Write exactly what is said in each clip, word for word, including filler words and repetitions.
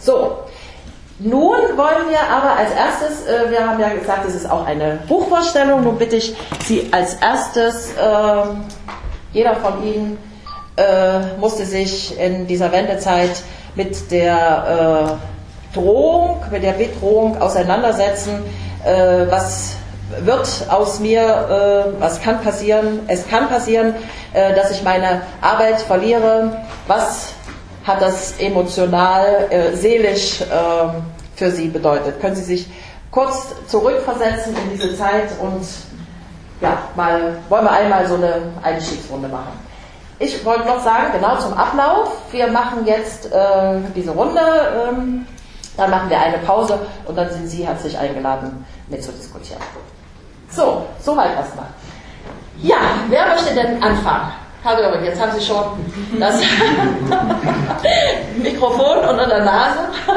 So, nun wollen wir aber als erstes, äh, wir haben ja gesagt, es ist auch eine Buchvorstellung, nun bitte ich Sie als erstes, äh, jeder von Ihnen äh, musste sich in dieser Wendezeit mit der äh, Drohung, mit der Bedrohung auseinandersetzen, äh, was wird aus mir, äh, was kann passieren, es kann passieren, äh, dass ich meine Arbeit verliere, was hat das emotional, äh, seelisch äh, für Sie bedeutet. Können Sie sich kurz zurückversetzen in diese Zeit und ja, mal, wollen wir einmal so eine Einstiegsrunde machen. Ich wollte noch sagen, genau zum Ablauf, wir machen jetzt äh, diese Runde, ähm, dann machen wir eine Pause und dann sind Sie herzlich eingeladen, mitzudiskutieren. So, soweit erstmal. Ja, wer möchte denn anfangen? Herr Döring, jetzt haben Sie schon das Mikrofon unter der Nase.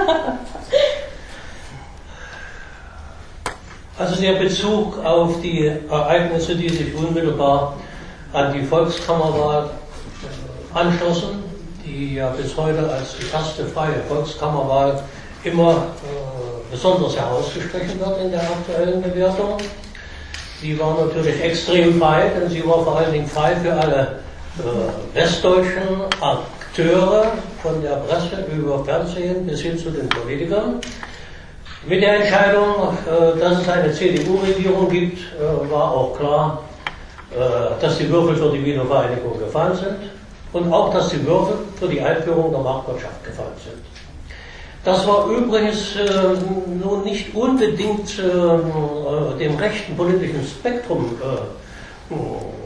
Also der Bezug auf die Ereignisse, die sich unmittelbar an die Volkskammerwahl anschlossen, die ja bis heute als die erste freie Volkskammerwahl immer äh, besonders herausgestrichen wird in der aktuellen Bewertung. Die war natürlich extrem frei, denn sie war vor allen Dingen frei für alle äh, westdeutschen Akteure, von der Presse über Fernsehen bis hin zu den Politikern. Mit der Entscheidung, äh, dass es eine C D U-Regierung gibt, äh, war auch klar, äh, dass die Würfel für die Wiener Vereinigung gefallen sind und auch, dass die Würfel für die Einführung der Marktwirtschaft gefallen sind. Das war übrigens äh, nun nicht unbedingt äh, dem rechten politischen Spektrum äh,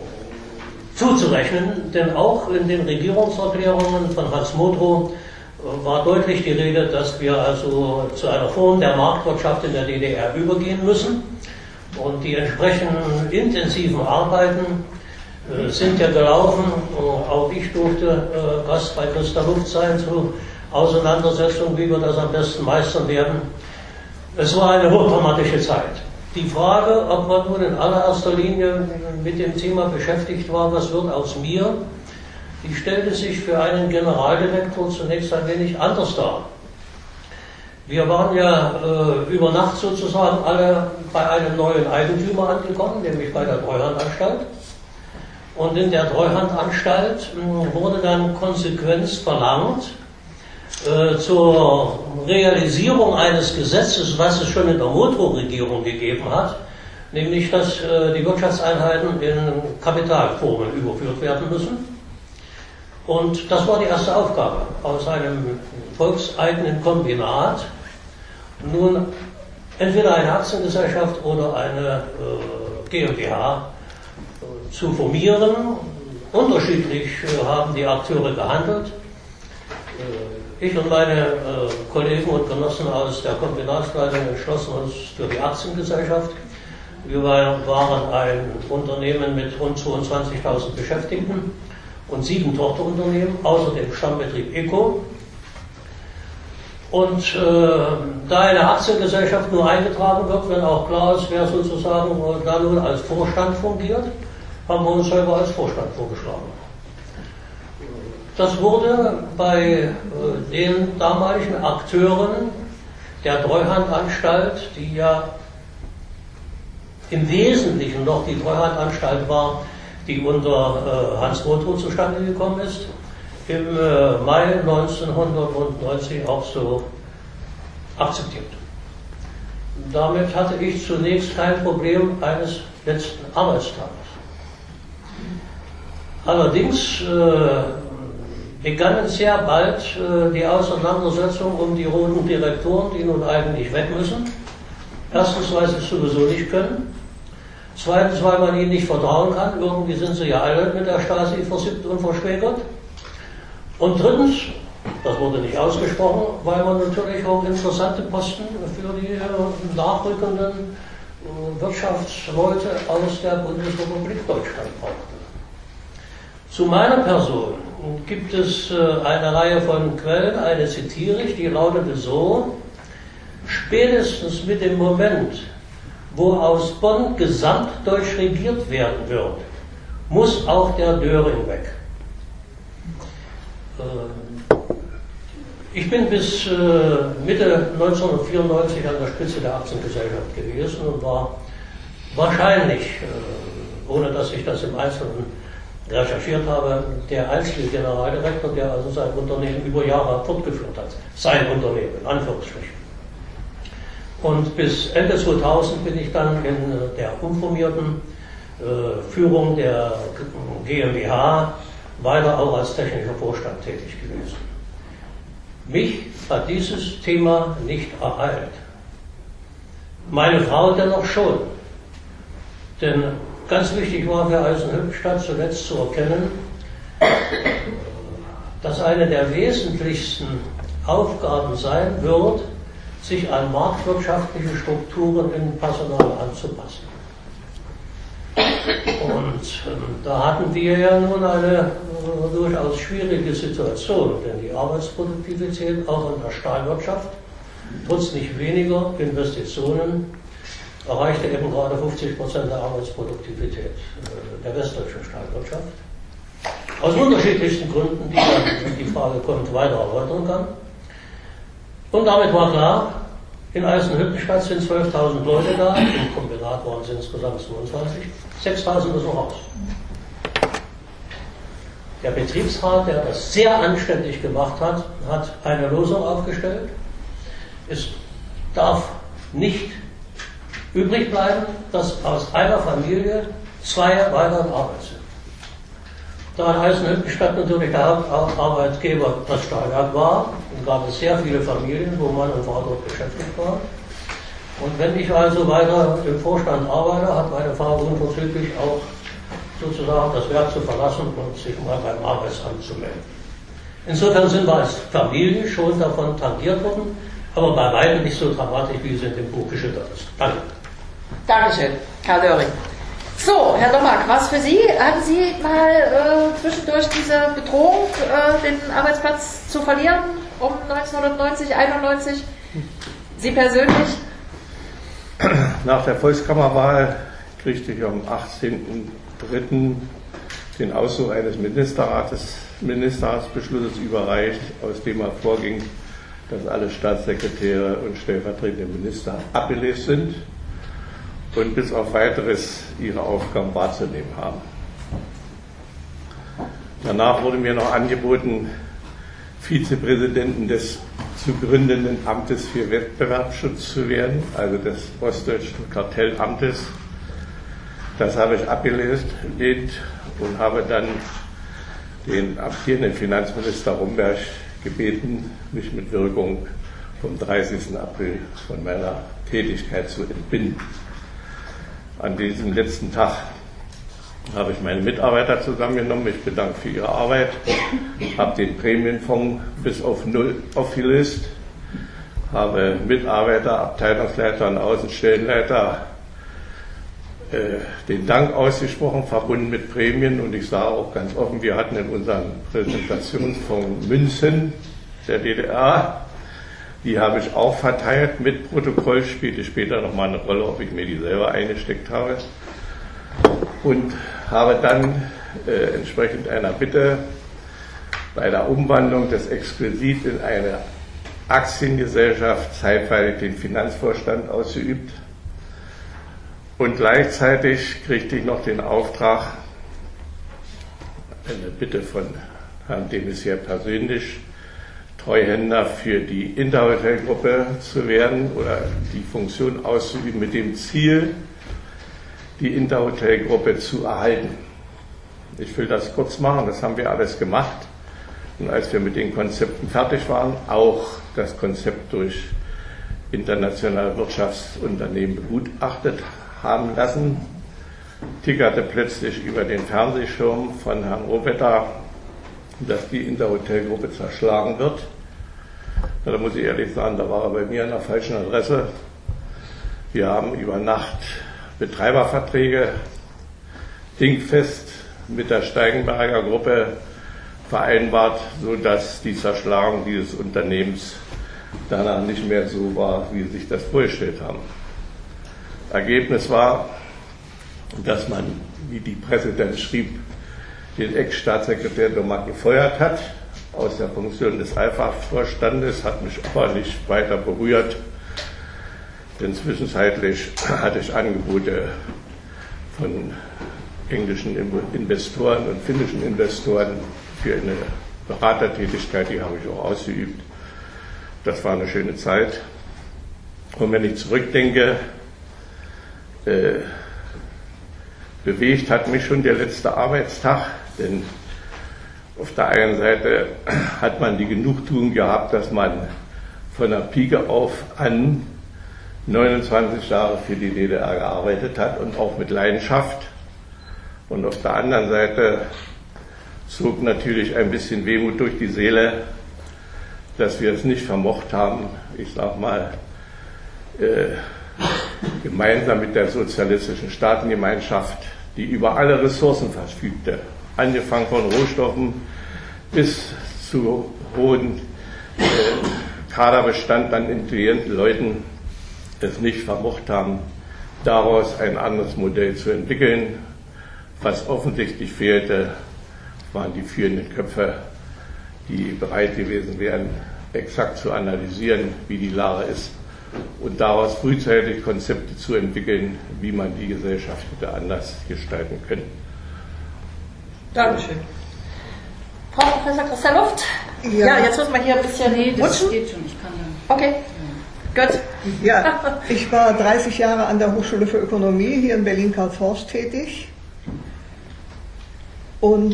zuzurechnen, denn auch in den Regierungserklärungen von Hans Modrow äh, war deutlich die Rede, dass wir also zu einer Form der Marktwirtschaft in der D D R übergehen müssen. Und die entsprechenden intensiven Arbeiten äh, sind ja gelaufen. Äh, auch ich durfte äh, Gast bei Christa Luft sein zu Auseinandersetzung, wie wir das am besten meistern werden. Es war eine hochdramatische Zeit. Die Frage, ob man nun in allererster Linie mit dem Thema beschäftigt war, was wird aus mir, die stellte sich für einen Generaldirektor zunächst ein wenig anders dar. Wir waren ja äh, über Nacht sozusagen alle bei einem neuen Eigentümer angekommen, nämlich bei der Treuhandanstalt. Und in der Treuhandanstalt mh, wurde dann Konsequenz verlangt, Äh, zur Realisierung eines Gesetzes, was es schon in der Modrow-Regierung gegeben hat, nämlich dass äh, die Wirtschaftseinheiten in Kapitalformen überführt werden müssen. Und das war die erste Aufgabe, aus einem volkseigenen Kombinat nun entweder eine Aktiengesellschaft oder eine äh, GmbH äh, zu formieren. Unterschiedlich äh, haben die Akteure gehandelt. Äh, Ich und meine äh, Kollegen und Genossen aus der Kombinatsleitung entschlossen uns für die Aktiengesellschaft. Wir waren ein Unternehmen mit rund zweiundzwanzigtausend Beschäftigten und sieben Tochterunternehmen, außer dem Stammbetrieb ECO. Und äh, da eine Aktiengesellschaft nur eingetragen wird, wenn auch klar ist, wer sozusagen äh, da nun als Vorstand fungiert, haben wir uns selber als Vorstand vorgeschlagen. Das wurde bei äh, den damaligen Akteuren der Treuhandanstalt, die ja im Wesentlichen noch die Treuhandanstalt war, die unter äh, Hans Modrow zustande gekommen ist, im äh, Mai neunzehnhundertneunzig auch so akzeptiert. Damit hatte ich zunächst kein Problem eines letzten Arbeitstages. Allerdings äh, begannen sehr bald äh, die Auseinandersetzung um die roten Direktoren, die nun eigentlich weg müssen. Erstens, weil sie es sowieso nicht können. Zweitens, weil man ihnen nicht vertrauen kann. Irgendwie sind sie ja alle mit der Stasi versippt und verschwägert. Und drittens, das wurde nicht ausgesprochen, weil man natürlich auch interessante Posten für die äh, nachrückenden äh, Wirtschaftsleute aus der Bundesrepublik Deutschland brauchte. Zu meiner Person gibt es äh, eine Reihe von Quellen, eine zitiere ich, die lautete so: Spätestens mit dem Moment, wo aus Bonn gesamtdeutsch regiert werden wird, muss auch der Döring weg. Äh, Ich bin bis äh, Mitte neunzehnhundertvierundneunzig an der Spitze der Aktiengesellschaft gewesen und war wahrscheinlich, äh, ohne dass ich das im Einzelnen recherchiert habe, der einzige Generaldirektor, der also sein Unternehmen über Jahre fortgeführt hat. Sein Unternehmen, in Anführungsstrichen. Und bis Ende zweitausend bin ich dann in der umformierten äh, Führung der GmbH weiter auch als technischer Vorstand tätig gewesen. Mich hat dieses Thema nicht ereilt. Meine Frau dennoch schon. Denn ganz wichtig war für Eisenhüttenstadt zuletzt zu erkennen, dass eine der wesentlichsten Aufgaben sein wird, sich an marktwirtschaftliche Strukturen im Personal anzupassen. Und ähm, da hatten wir ja nun eine äh, durchaus schwierige Situation, denn die Arbeitsproduktivität auch in der Stahlwirtschaft, trotz nicht weniger Investitionen, erreichte eben gerade fünfzig Prozent der Arbeitsproduktivität äh, der westdeutschen Stahlwirtschaft. Aus unterschiedlichsten Gründen, die dann, wenn die Frage kommt, weiter erläutern kann. Und damit war klar, in Eisenhüttenstadt sind zwölftausend Leute da, im Kombinat waren es insgesamt zweiundzwanzig, sechstausend müssen raus. Der Betriebsrat, der das sehr anständig gemacht hat, hat eine Losung aufgestellt. Es darf nicht übrig bleiben, dass aus einer Familie zwei weiter in Arbeit sind. Da in Eisenhüttenstadt natürlich der Hauptarbeitgeber das Stahlwerk war, gab es sehr viele Familien, wo Mann und Frau dort beschäftigt waren. Und wenn ich also weiter im Vorstand arbeite, hat meine Frau unverzüglich auch sozusagen das Werk zu verlassen und sich mal beim Arbeitsamt zu melden. Insofern sind wir als Familie schon davon tangiert worden, aber bei weitem nicht so dramatisch, wie es in dem Buch geschildert ist. Danke. Dankeschön, Karl Döring. So, Herr Domack, was für Sie? Hatten Sie mal äh, zwischendurch diese Bedrohung, äh, den Arbeitsplatz zu verlieren, um neunzehnhundertneunzig, einundneunzig? Sie persönlich? Nach der Volkskammerwahl kriegte ich am achtzehnten dritten den Auszug eines Ministerrates, Ministerratsbeschlusses überreicht, aus dem hervorging, dass alle Staatssekretäre und stellvertretende Minister abgelöst sind und bis auf weiteres ihre Aufgaben wahrzunehmen haben. Danach wurde mir noch angeboten, Vizepräsidenten des zu gründenden Amtes für Wettbewerbsschutz zu werden, also des Ostdeutschen Kartellamtes. Das habe ich abgelehnt und habe dann den amtierenden Finanzminister Romberg gebeten, mich mit Wirkung vom dreißigsten April von meiner Tätigkeit zu entbinden. An diesem letzten Tag habe ich meine Mitarbeiter zusammengenommen. Ich bedanke für ihre Arbeit, habe den Prämienfonds bis auf Null aufgelöst, habe Mitarbeiter, Abteilungsleiter und Außenstellenleiter äh, den Dank ausgesprochen, verbunden mit Prämien. Und ich sage auch ganz offen, wir hatten in unserem Präsentationsfonds Münzen der D D R, die habe ich auch verteilt mit Protokoll, spielte später nochmal eine Rolle, ob ich mir die selber eingesteckt habe. Und habe dann äh, entsprechend einer Bitte bei der Umwandlung des Exquisit in eine Aktiengesellschaft zeitweilig den Finanzvorstand ausgeübt. Und gleichzeitig kriegte ich noch den Auftrag, eine Bitte von Herrn de Maizière persönlich, Treuhänder für die Interhotel-Gruppe zu werden oder die Funktion auszuüben mit dem Ziel, die Interhotel-Gruppe zu erhalten. Ich will das kurz machen, das haben wir alles gemacht. Und als wir mit den Konzepten fertig waren, auch das Konzept durch internationale Wirtschaftsunternehmen begutachtet haben lassen, tickerte plötzlich über den Fernsehschirm von Herrn Rohwetter, dass die Interhotel-Gruppe zerschlagen wird. Da muss ich ehrlich sagen, da war er bei mir an der falschen Adresse. Wir haben über Nacht Betreiberverträge dingfest mit der Steigenberger Gruppe vereinbart, sodass die Zerschlagung dieses Unternehmens danach nicht mehr so war, wie sie sich das vorgestellt haben. Ergebnis war, dass man, wie die Presse dann schrieb, den Ex-Staatssekretär Domack gefeuert hat, aus der Funktion des Einfachvorstandes, hat mich aber nicht weiter berührt, denn zwischenzeitlich hatte ich Angebote von englischen Investoren und finnischen Investoren für eine Beratertätigkeit, die habe ich auch ausgeübt. Das war eine schöne Zeit. Und wenn ich zurückdenke, äh, bewegt hat mich schon der letzte Arbeitstag, denn auf der einen Seite hat man die Genugtuung gehabt, dass man von der Pike auf an neunundzwanzig Jahre für die D D R gearbeitet hat und auch mit Leidenschaft. Und auf der anderen Seite zog natürlich ein bisschen Wehmut durch die Seele, dass wir es nicht vermocht haben, ich sag mal, äh, gemeinsam mit der sozialistischen Staatengemeinschaft, die über alle Ressourcen verfügte, angefangen von Rohstoffen bis zu hohen äh, Kaderbestand an intelligenten Leuten, es nicht vermocht haben, daraus ein anderes Modell zu entwickeln. Was offensichtlich fehlte, waren die führenden Köpfe, die bereit gewesen wären, exakt zu analysieren, wie die Lage ist und daraus frühzeitig Konzepte zu entwickeln, wie man die Gesellschaft hätte anders gestalten können. Dankeschön. Frau Professor Christa-Luft? Ja. ja, jetzt muss man hier ein bisschen nee, das rutschen. Geht schon, ich kann ja. Okay, ja. Gut. Ja, ich war dreißig Jahre an der Hochschule für Ökonomie hier in Berlin-Karlshorst tätig und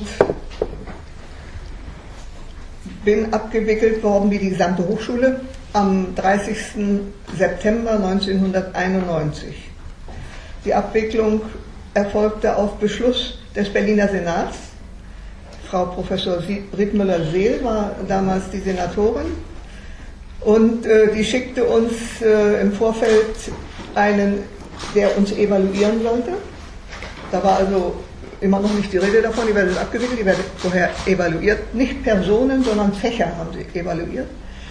bin abgewickelt worden wie die gesamte Hochschule am dreißigsten September neunzehnhunderteinundneunzig. Die Abwicklung erfolgte auf Beschluss des Berliner Senats. Frau Professor Rittmüller-Seel war damals die Senatorin und äh, die schickte uns äh, im Vorfeld einen, der uns evaluieren sollte. Da war also immer noch nicht die Rede davon, die werden abgewickelt, die werden vorher evaluiert. Nicht Personen, sondern Fächer haben sie evaluiert.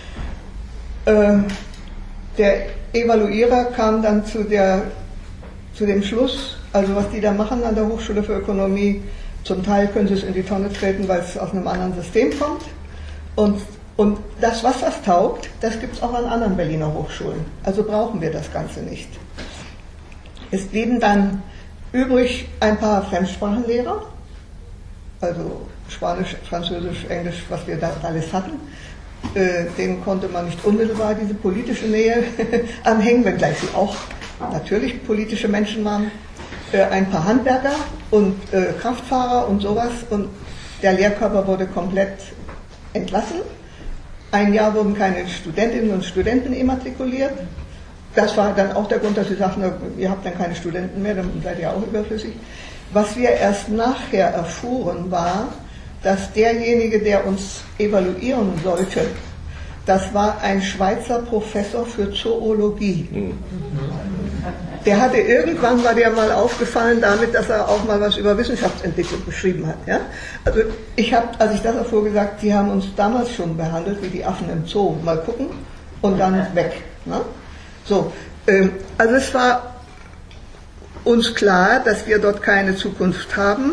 Äh, der Evaluierer kam dann zu, der, zu dem Schluss, also was die da machen an der Hochschule für Ökonomie, zum Teil können sie es in die Tonne treten, weil es aus einem anderen System kommt. Und, und das, was das taugt, das gibt es auch an anderen Berliner Hochschulen. Also brauchen wir das Ganze nicht. Es blieben dann übrig ein paar Fremdsprachenlehrer, also Spanisch, Französisch, Englisch, was wir da alles hatten. Äh, denen konnte man nicht unmittelbar diese politische Nähe anhängen, wenngleich sie auch natürlich politische Menschen waren. Äh, ein paar Handwerker und äh, Kraftfahrer und sowas. Und der Lehrkörper wurde komplett entlassen. Ein Jahr wurden keine Studentinnen und Studenten immatrikuliert. Das war dann auch der Grund, dass sie sagten, ihr habt dann keine Studenten mehr, dann seid ihr auch überflüssig. Was wir erst nachher erfuhren, war, dass derjenige, der uns evaluieren sollte, das war ein Schweizer Professor für Zoologie. Der hatte irgendwann, war der mal aufgefallen damit, dass er auch mal was über Wissenschaftsentwicklung geschrieben hat. Ja? Also ich habe, als ich das erfuhr, gesagt, sie haben uns damals schon behandelt wie die Affen im Zoo. Mal gucken und dann weg. Ne? So, ähm, also es war uns klar, dass wir dort keine Zukunft haben.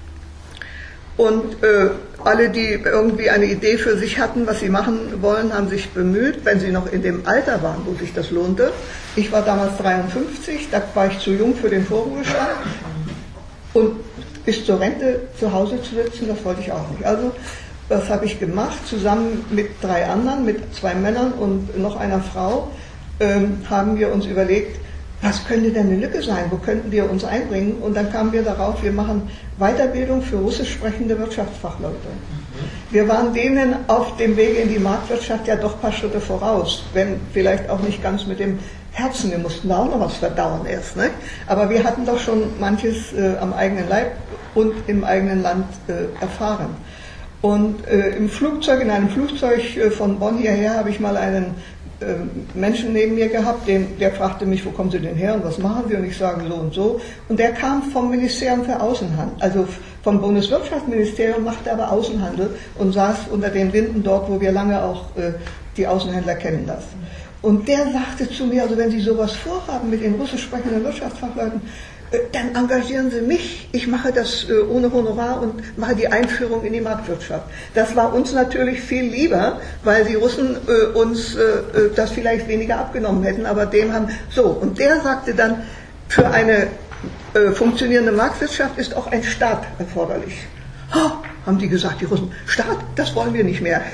Und äh, alle, die irgendwie eine Idee für sich hatten, was sie machen wollen, haben sich bemüht, wenn sie noch in dem Alter waren, wo sich das lohnte. Ich war damals dreiundfünfzig, da war ich zu jung für den Vorruhestand. Und bis zur Rente zu Hause zu sitzen, das wollte ich auch nicht. Also, das habe ich gemacht, zusammen mit drei anderen, mit zwei Männern und noch einer Frau, ähm, haben wir uns überlegt, was könnte denn eine Lücke sein, wo könnten wir uns einbringen? Und dann kamen wir darauf, wir machen Weiterbildung für russisch sprechende Wirtschaftsfachleute. Wir waren denen auf dem Wege in die Marktwirtschaft ja doch ein paar Schritte voraus, wenn vielleicht auch nicht ganz mit dem Herzen, wir mussten da auch noch was verdauern erst, ne? Aber wir hatten doch schon manches äh, am eigenen Leib und im eigenen Land äh, erfahren. Und äh, im Flugzeug, in einem Flugzeug äh, von Bonn hierher habe ich mal einen Menschen neben mir gehabt, den, der fragte mich, wo kommen Sie denn her und was machen Sie? Und ich sage so und so. Und der kam vom Ministerium für Außenhandel, also vom Bundeswirtschaftsministerium, machte aber Außenhandel und saß unter den Linden dort, wo wir lange auch äh, die Außenhändler kennen lassen. Und der sagte zu mir, also wenn Sie sowas vorhaben mit den russisch sprechenden Wirtschaftsfachleuten, dann engagieren Sie mich, ich mache das ohne Honorar und mache die Einführung in die Marktwirtschaft. Das war uns natürlich viel lieber, weil die Russen uns das vielleicht weniger abgenommen hätten, aber dem haben, so, und der sagte dann, für eine funktionierende Marktwirtschaft ist auch ein Staat erforderlich. Oh, haben die gesagt, die Russen, Staat, das wollen wir nicht mehr.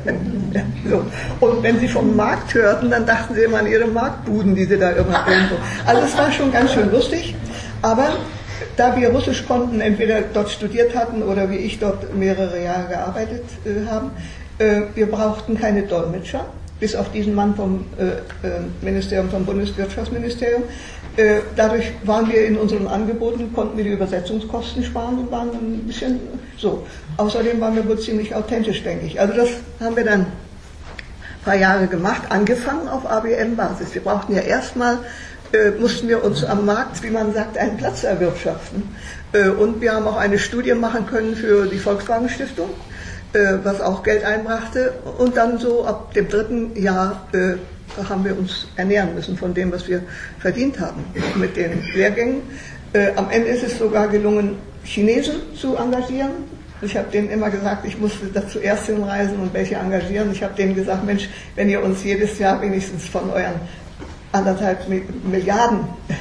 So. Und wenn sie vom Markt hörten, dann dachten sie immer an ihre Marktbuden, die sie da irgendwo. Also es war schon ganz schön lustig, aber da wir Russisch konnten, entweder dort studiert hatten oder wie ich dort mehrere Jahre gearbeitet äh, haben, äh, wir brauchten keine Dolmetscher, bis auf diesen Mann vom äh, Ministerium, vom Bundeswirtschaftsministerium. Äh, dadurch waren wir in unseren Angeboten, konnten wir die Übersetzungskosten sparen und waren ein bisschen so. Außerdem waren wir wohl ziemlich authentisch, denke ich. Also das haben wir dann ein paar Jahre gemacht, angefangen auf A B M-Basis. Wir brauchten ja erstmal, äh, mussten wir uns am Markt, wie man sagt, einen Platz erwirtschaften. Äh, und wir haben auch eine Studie machen können für die Volkswagen Stiftung, äh, was auch Geld einbrachte. Und dann so ab dem dritten Jahr äh, haben wir uns ernähren müssen von dem, was wir verdient haben mit den Lehrgängen. Äh, am Ende ist es sogar gelungen, Chinesen zu engagieren. Ich habe denen immer gesagt, ich musste da zuerst hinreisen und welche engagieren. Ich habe denen gesagt, Mensch, wenn ihr uns jedes Jahr wenigstens von euren anderthalb Milliarden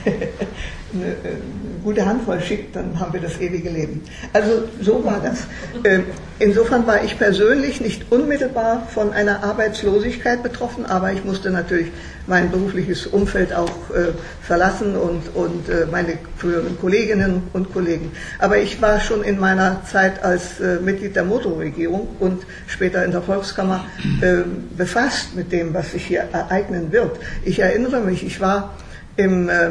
eine, eine gute Handvoll schickt, dann haben wir das ewige Leben. Also so war das. Insofern war ich persönlich nicht unmittelbar von einer Arbeitslosigkeit betroffen, aber ich musste natürlich mein berufliches Umfeld auch äh, verlassen und, und äh, meine früheren Kolleginnen und Kollegen. Aber ich war schon in meiner Zeit als äh, Mitglied der Motorregierung und später in der Volkskammer äh, befasst mit dem, was sich hier ereignen wird. Ich erinnere mich, ich war im äh,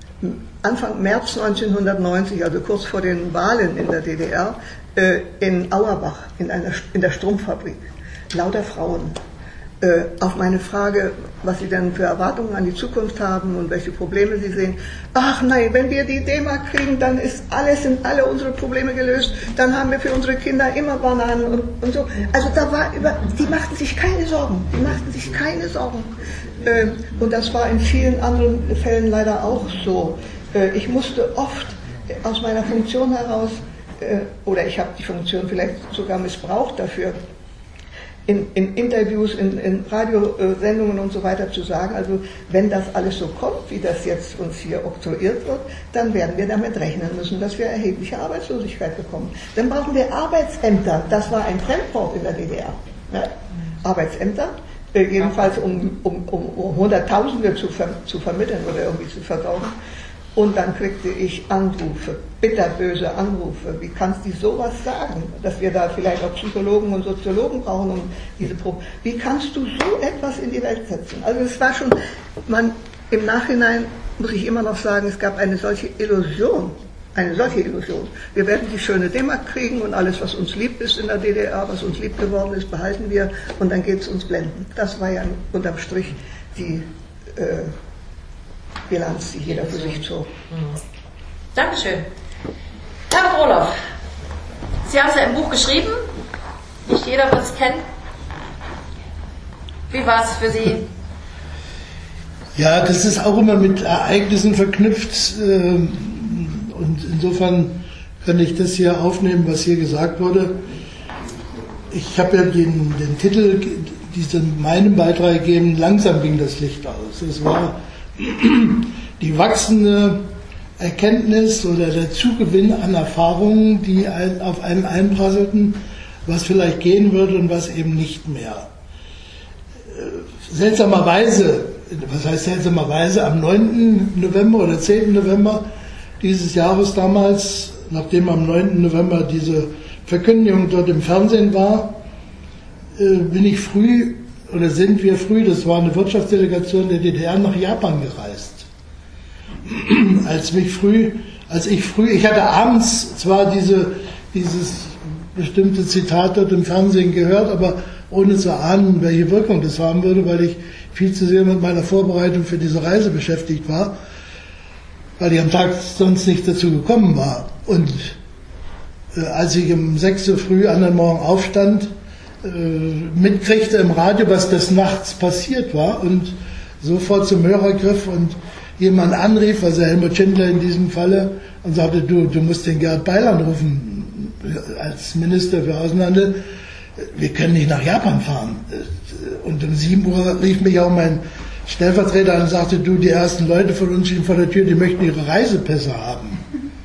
Anfang März neunzehnhundertneunzig, also kurz vor den Wahlen in der D D R, äh, in Auerbach, in, einer, in der Strumpffabrik. Lauter Frauen. Äh, auf meine Frage, was sie denn für Erwartungen an die Zukunft haben und welche Probleme sie sehen. Ach nein, wenn wir die D-Mark kriegen, dann ist alles, sind alle unsere Probleme gelöst, dann haben wir für unsere Kinder immer Bananen und, und so. Also da war über, die machten sich keine Sorgen, die machten sich keine Sorgen. Äh, und das war in vielen anderen Fällen leider auch so. Äh, ich musste oft aus meiner Funktion heraus, äh, oder ich habe die Funktion vielleicht sogar missbraucht dafür, In, in Interviews, in, in Radiosendungen und so weiter zu sagen, also wenn das alles so kommt, wie das jetzt uns hier oktroyiert wird, dann werden wir damit rechnen müssen, dass wir erhebliche Arbeitslosigkeit bekommen. Dann brauchen wir Arbeitsämter, das war ein Fremdwort in der D D R. Ja? Arbeitsämter, äh, jedenfalls um, um, um, um Hunderttausende zu, ver, zu vermitteln oder irgendwie zu versorgen. Und dann kriegte ich Anrufe, bitterböse Anrufe. Wie kannst du sowas sagen? Dass wir da vielleicht auch Psychologen und Soziologen brauchen, um diese Probleme. Wie kannst du so etwas in die Welt setzen? Also es war schon, man, im Nachhinein muss ich immer noch sagen, es gab eine solche Illusion, eine solche Illusion. Wir werden die schöne D-Mark kriegen und alles, was uns lieb ist in der D D R, was uns lieb geworden ist, behalten wir und dann geht es uns blenden. Das war ja unterm Strich die äh, Bilanz, die jeder für sich zog. Dankeschön. Herr Roloff, Sie haben es ja im Buch geschrieben, nicht jeder wird es kennen. Wie war es für Sie? Ja, das ist auch immer mit Ereignissen verknüpft und insofern kann ich das hier aufnehmen, was hier gesagt wurde. Ich habe ja den, den Titel diesen meinem Beitrag gegeben, langsam ging das Licht aus. Es war die wachsende Erkenntnis oder der Zugewinn an Erfahrungen, die auf einen einprasselten, was vielleicht gehen würde und was eben nicht mehr. Seltsamerweise, was heißt seltsamerweise, am neunten November oder zehnten November dieses Jahres damals, nachdem am neunten November diese Verkündigung dort im Fernsehen war, bin ich früh oder sind wir früh, das war eine Wirtschaftsdelegation der D D R, nach Japan gereist. Als mich früh, als ich früh, ich hatte abends zwar diese, dieses bestimmte Zitat dort im Fernsehen gehört, aber ohne zu ahnen, welche Wirkung das haben würde, weil ich viel zu sehr mit meiner Vorbereitung für diese Reise beschäftigt war, weil ich am Tag sonst nicht dazu gekommen war. Und äh, als ich um sechs Uhr früh anderen Morgen aufstand, mitkriegte im Radio, was des Nachts passiert war und sofort zum Hörer griff und jemand anrief, also Helmut Schindler in diesem Falle, und sagte, du, du musst den Gerhard Beil anrufen als Minister für Außenhandel, wir können nicht nach Japan fahren. Und um sieben Uhr rief mich auch mein Stellvertreter an und sagte, du, die ersten Leute von uns stehen vor der Tür, die möchten ihre Reisepässe haben.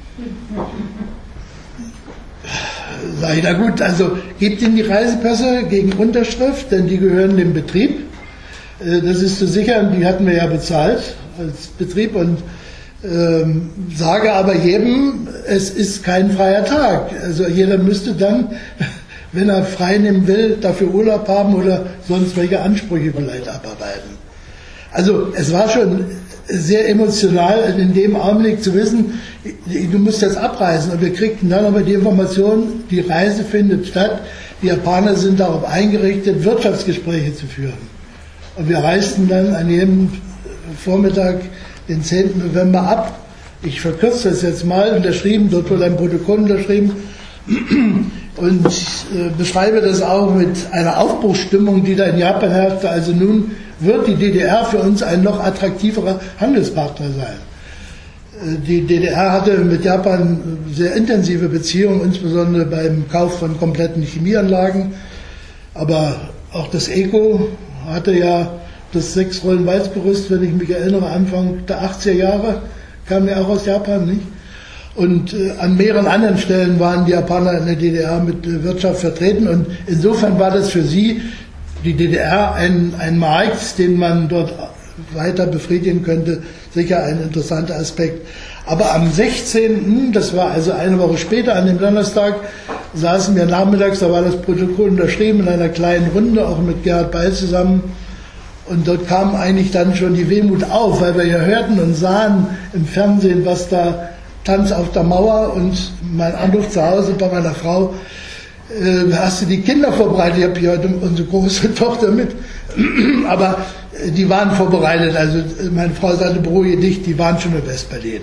Sag ich, na gut, also gebt ihnen die Reisepässe gegen Unterschrift, denn die gehören dem Betrieb. Das ist zu sichern, die hatten wir ja bezahlt als Betrieb, und ähm, sage aber jedem, es ist kein freier Tag. Also jeder müsste dann, wenn er frei nehmen will, dafür Urlaub haben oder sonst welche Ansprüche vielleicht abarbeiten. Also es war schon sehr emotional in dem Augenblick zu wissen, du musst jetzt abreisen. Und wir kriegten dann aber die Information, die Reise findet statt. Die Japaner sind darauf eingerichtet, Wirtschaftsgespräche zu führen. Und wir reisten dann an jedem Vormittag den zehnten November ab. Ich verkürze das jetzt mal, unterschrieben, dort wurde ein Protokoll unterschrieben und äh, beschreibe das auch mit einer Aufbruchsstimmung, die da in Japan herrschte. Also nun wird die D D R für uns ein noch attraktiverer Handelspartner sein. Die D D R hatte mit Japan sehr intensive Beziehungen, insbesondere beim Kauf von kompletten Chemieanlagen. Aber auch das ECO hatte ja das sechs Rollen Walzgerüst, wenn ich mich erinnere, Anfang der achtziger Jahre, kam ja auch aus Japan, nicht? Und äh, an mehreren anderen Stellen waren die Japaner in der D D R mit äh, Wirtschaft vertreten, und insofern war das für sie, die D D R, ein, ein Markt, den man dort weiter befriedigen könnte, sicher ein interessanter Aspekt. Aber am sechzehnten, das war also eine Woche später, an dem Donnerstag, saßen wir nachmittags, da war das Protokoll unterschrieben in einer kleinen Runde, auch mit Gerhard Beil zusammen. Und dort kam eigentlich dann schon die Wehmut auf, weil wir ja hörten und sahen im Fernsehen, was da Tanz auf der Mauer, und mein Anruf zu Hause bei meiner Frau, äh, hast du die Kinder vorbereitet? Ich habe hier heute unsere große Tochter mit, aber äh, die waren vorbereitet. Also äh, meine Frau sagte, beruhige dich, die waren schon in West-Berlin.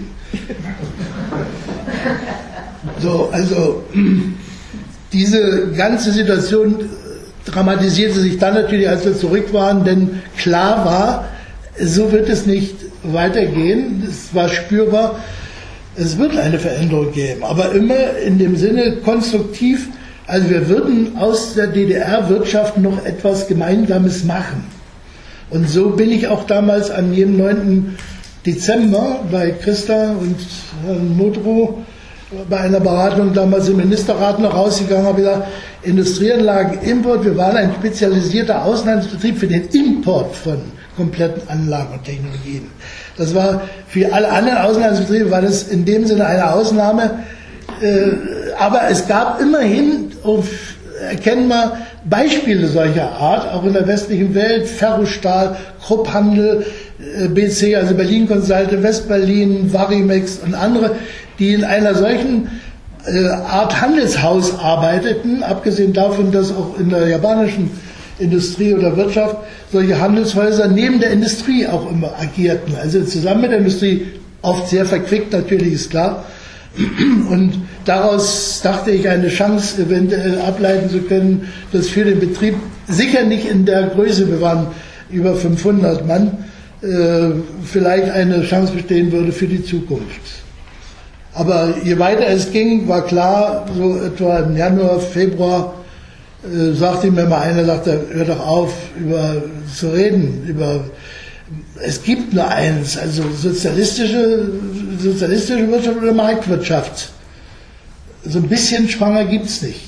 So, also diese ganze Situation dramatisierte sich dann natürlich, als wir zurück waren, denn klar war, so wird es nicht weitergehen. Es war spürbar, es wird eine Veränderung geben, aber immer in dem Sinne konstruktiv. Also wir würden aus der D D R-Wirtschaft noch etwas Gemeinsames machen. Und so bin ich auch damals an jedem neunten Dezember bei Christa und Herrn Modrow bei einer Beratung damals im Ministerrat noch rausgegangen, habe gesagt, Industrieanlagen, Import, wir waren ein spezialisierter Außenhandelsbetrieb für den Import von kompletten Anlagen und Technologien. Das war für alle anderen Außenhandelsbetriebe war das in dem Sinne eine Ausnahme, äh, aber es gab immerhin auf erkennbar Beispiele solcher Art, auch in der westlichen Welt, Ferrostahl, Krupphandel, äh, B C, also Berlin Consulting, West-Berlin, Varimex und andere, die in einer solchen äh, Art Handelshaus arbeiteten, abgesehen davon, dass auch in der japanischen Industrie oder Wirtschaft solche Handelshäuser neben der Industrie auch immer agierten. Also zusammen mit der Industrie, oft sehr verquickt, natürlich ist klar. Und daraus dachte ich, eine Chance eventuell ableiten zu können, dass für den Betrieb sicher nicht in der Größe, wir waren über fünfhundert Mann, äh, vielleicht eine Chance bestehen würde für die Zukunft. Aber je weiter es ging, war klar, so etwa im Januar, Februar, äh, sagte mir mal einer, sagte, hör doch auf, über zu reden, über, es gibt nur eins, also sozialistische, sozialistische Wirtschaft oder Marktwirtschaft. So ein bisschen schwanger gibt's nicht.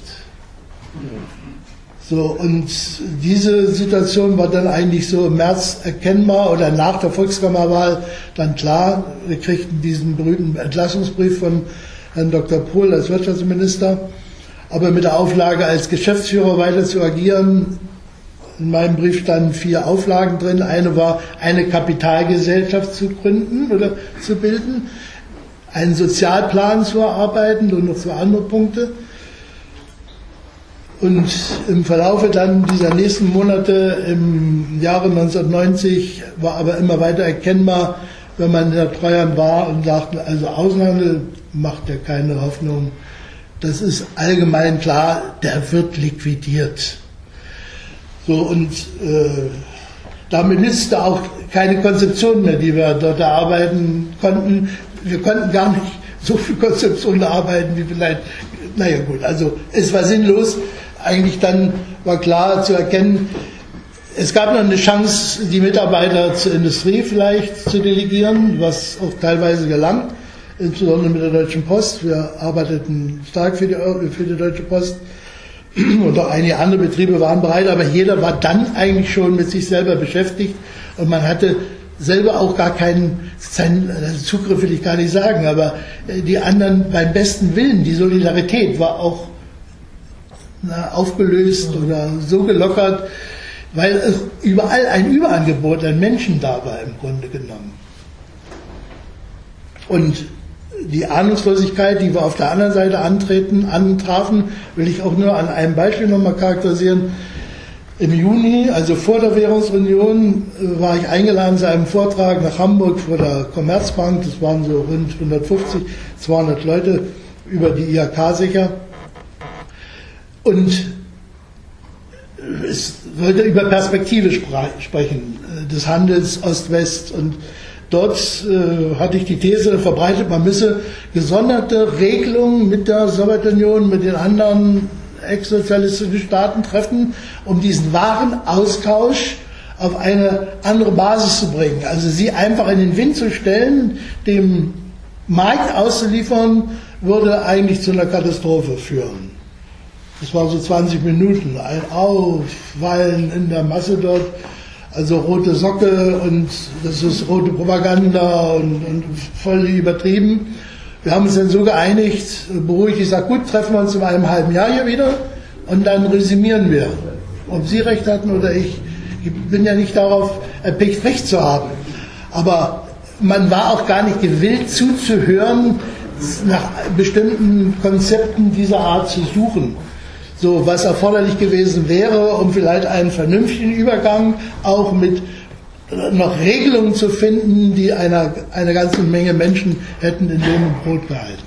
So, und diese Situation war dann eigentlich so im März erkennbar oder nach der Volkskammerwahl dann klar. Wir kriegten diesen berühmten Entlassungsbrief von Herrn Doktor Pohl als Wirtschaftsminister, aber mit der Auflage, als Geschäftsführer weiter zu agieren. In meinem Brief standen vier Auflagen drin. Eine war, eine Kapitalgesellschaft zu gründen oder zu bilden, einen Sozialplan zu erarbeiten und noch zwei andere Punkte. Und im Verlaufe dann dieser nächsten Monate im Jahre neunzehnhundertneunzig war aber immer weiter erkennbar, wenn man in der Treuhand war und sagte, also Außenhandel macht ja keine Hoffnung. Das ist allgemein klar, der wird liquidiert. So, und äh, damit nützte auch keine Konzeption mehr, die wir dort erarbeiten konnten. Wir konnten gar nicht so viel Konzeption erarbeiten, wie vielleicht, naja gut, also es war sinnlos. Eigentlich dann war klar zu erkennen, es gab noch eine Chance, die Mitarbeiter zur Industrie vielleicht zu delegieren, was auch teilweise gelang, insbesondere mit der Deutschen Post. Wir arbeiteten stark für die, für die Deutsche Post und auch einige andere Betriebe waren bereit, aber jeder war dann eigentlich schon mit sich selber beschäftigt und man hatte selber auch gar keinen, seinen Zugriff will ich gar nicht sagen, aber die anderen beim besten Willen, die Solidarität war auch na, aufgelöst oder so gelockert, weil es überall ein Überangebot an Menschen da war im Grunde genommen. Und die Ahnungslosigkeit, die wir auf der anderen Seite antreten, antrafen, will ich auch nur an einem Beispiel nochmal charakterisieren. Im Juni, also vor der Währungsunion, war ich eingeladen zu einem Vortrag nach Hamburg vor der Commerzbank. Das waren so rund hundertfünfzig, zweihundert Leute über die I H K sicher. Und es sollte über Perspektive sprechen, des Handels Ost-West. Und dort äh, hatte ich die These verbreitet, man müsse gesonderte Regelungen mit der Sowjetunion, mit den anderen ex-sozialistischen Staaten treffen, um diesen Warenaustausch auf eine andere Basis zu bringen. Also sie einfach in den Wind zu stellen, dem Markt auszuliefern, würde eigentlich zu einer Katastrophe führen. Das waren so zwanzig Minuten, ein Aufwallen in der Masse dort, also rote Socke und das ist rote Propaganda und, und voll übertrieben. Wir haben uns dann so geeinigt, beruhigt, ich sage, gut, treffen wir uns in einem halben Jahr hier wieder und dann resümieren wir, ob Sie recht hatten oder ich. Ich bin ja nicht darauf erpicht, recht zu haben. Aber man war auch gar nicht gewillt zuzuhören, nach bestimmten Konzepten dieser Art zu suchen. So, was erforderlich gewesen wäre, um vielleicht einen vernünftigen Übergang auch mit noch Regelungen zu finden, die einer, eine ganze Menge Menschen hätten in Lohn und Brot gehalten.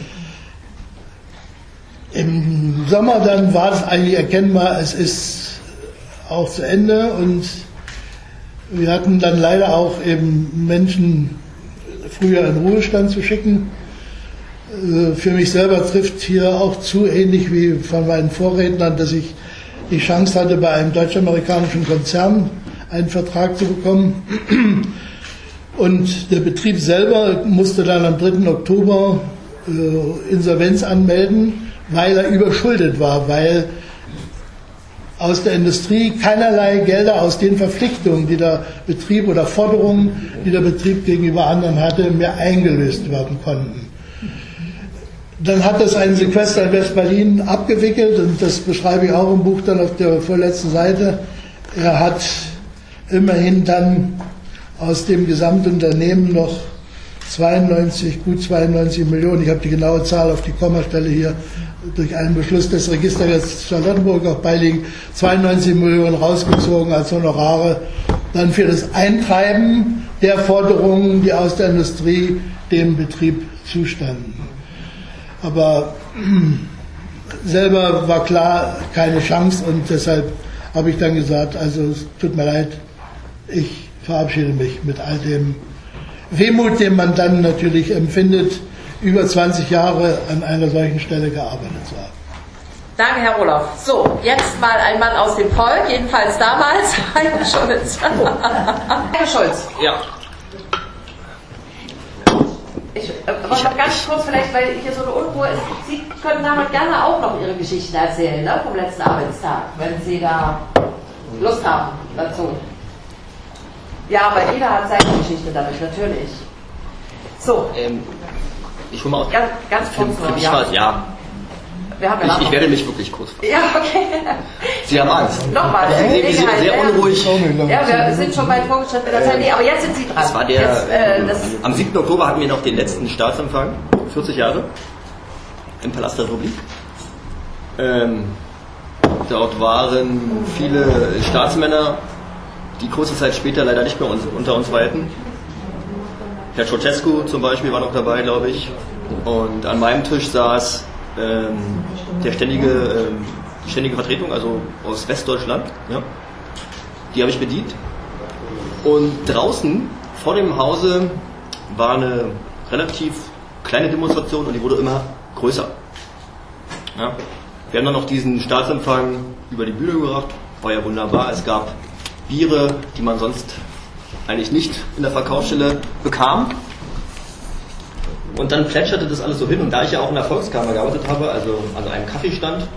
Im Sommer dann war es eigentlich erkennbar, es ist auch zu Ende und wir hatten dann leider auch eben Menschen früher in Ruhestand zu schicken. Für mich selber trifft hier auch zu, ähnlich wie von meinen Vorrednern, dass ich die Chance hatte, bei einem deutsch-amerikanischen Konzern einen Vertrag zu bekommen. Und der Betrieb selber musste dann am dritten Oktober äh, Insolvenz anmelden, weil er überschuldet war, weil aus der Industrie keinerlei Gelder aus den Verpflichtungen, die der Betrieb oder Forderungen, die der Betrieb gegenüber anderen hatte, mehr eingelöst werden konnten. Dann hat das ein Sequester in West-Berlin abgewickelt und das beschreibe ich auch im Buch dann auf der vorletzten Seite. Er hat immerhin dann aus dem Gesamtunternehmen noch zweiundneunzig, gut zweiundneunzig Millionen, ich habe die genaue Zahl auf die Kommastelle hier, durch einen Beschluss des Registers Charlottenburg auch beiliegen, zweiundneunzig Millionen rausgezogen als Honorare, dann für das Eintreiben der Forderungen, die aus der Industrie dem Betrieb zustanden. Aber selber war klar, keine Chance und deshalb habe ich dann gesagt, also es tut mir leid, ich verabschiede mich mit all dem Wehmut, den man dann natürlich empfindet, über zwanzig Jahre an einer solchen Stelle gearbeitet zu haben. Danke, Herr Rohloff. So, jetzt mal ein Mann aus dem Volk, jedenfalls damals, Heiko Schulz. Heiko Schulz. Ja. Ich äh, wollte noch ganz kurz, vielleicht, weil hier so eine Unruhe ist, Sie können nachher gerne auch noch Ihre Geschichten erzählen, ne, vom letzten Arbeitstag, wenn Sie da Lust haben dazu. Ja, aber jeder hat seine Geschichte dadurch, natürlich. So. Ähm, ich hole mal aus. Ganz, ganz kurz für, für noch, mich ja. war es, ja. Wir haben ja ich, ich werde mich wirklich kurz fassen. Ja, okay. Sie haben Angst. Nochmal, Sie sehen mich sehr, sehr unruhig. Ja, wir sind schon weit vorgeschritten mit der Zeit. Nee, aber jetzt sind Sie dran. Das war der, jetzt, äh, das am siebten Oktober hatten wir noch den letzten Staatsempfang, vierzig Jahre, im Palast der Republik. Ähm, dort waren viele Staatsmänner, die kurze Zeit später leider nicht mehr uns, unter uns weilten. Herr Ceausescu zum Beispiel war noch dabei, glaube ich. Und an meinem Tisch saß ähm, der ständige, ähm, die ständige Vertretung, also aus Westdeutschland. Ja. Die habe ich bedient. Und draußen vor dem Hause war eine relativ kleine Demonstration und die wurde immer größer. Ja. Wir haben dann noch diesen Staatsempfang über die Bühne gebracht, war ja wunderbar. Es gab Biere, die man sonst eigentlich nicht in der Verkaufsstelle bekam. Und dann plätscherte das alles so hin. Und da ich ja auch in der Volkskammer gearbeitet habe, also an einem Kaffeestand,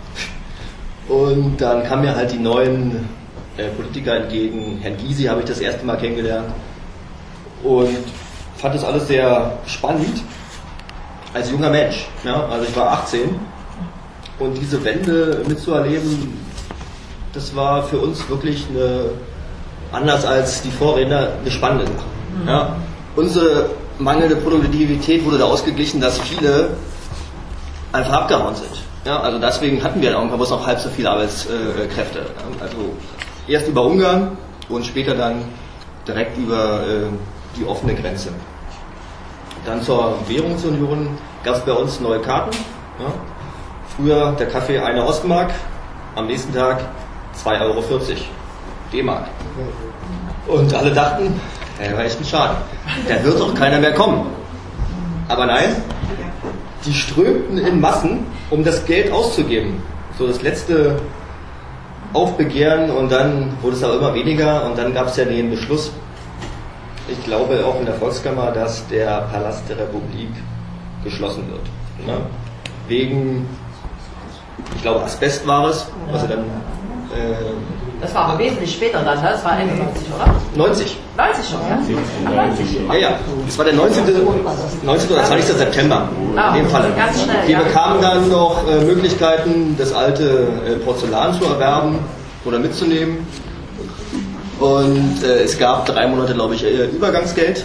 und dann kamen mir halt die neuen äh, Politiker entgegen. Herrn Gysi habe ich das erste Mal kennengelernt und fand das alles sehr spannend als junger Mensch. Ja? Also ich war achtzehn und diese Wende mitzuerleben, das war für uns wirklich eine, anders als die Vorredner, eine spannende Sache. Ja? Unsere mangelnde Produktivität wurde da ausgeglichen, dass viele einfach abgehauen sind. Ja, also deswegen hatten wir irgendwann noch halb so viele Arbeitskräfte. Also erst über Ungarn und später dann direkt über äh, die offene Grenze. Dann zur Währungsunion gab es bei uns neue Karten. Ja. Früher der Kaffee eine Ostmark, am nächsten Tag zwei Euro vierzig D-Mark. Und alle dachten, der war echt ein Schaden. Da wird doch keiner mehr kommen. Aber nein, die strömten in Massen, um das Geld auszugeben. So das letzte Aufbegehren und dann wurde es auch immer weniger und dann gab es ja den Beschluss, ich glaube auch in der Volkskammer, dass der Palast der Republik geschlossen wird. Ne? Wegen, ich glaube Asbest war es, was er dann... Äh, Das war aber wesentlich später dann, ne? Das war Ende neunzig, oder? neunzig. neunzig schon, ja? neunzig. Ja, ja. Es war der neunzehnte oder zwanzigste September. Ah, in dem Falle. ganz schnell, Wir ja. bekamen dann noch äh, Möglichkeiten, das alte äh, Porzellan zu erwerben oder mitzunehmen. Und äh, es gab drei Monate, glaube ich, äh, Übergangsgeld.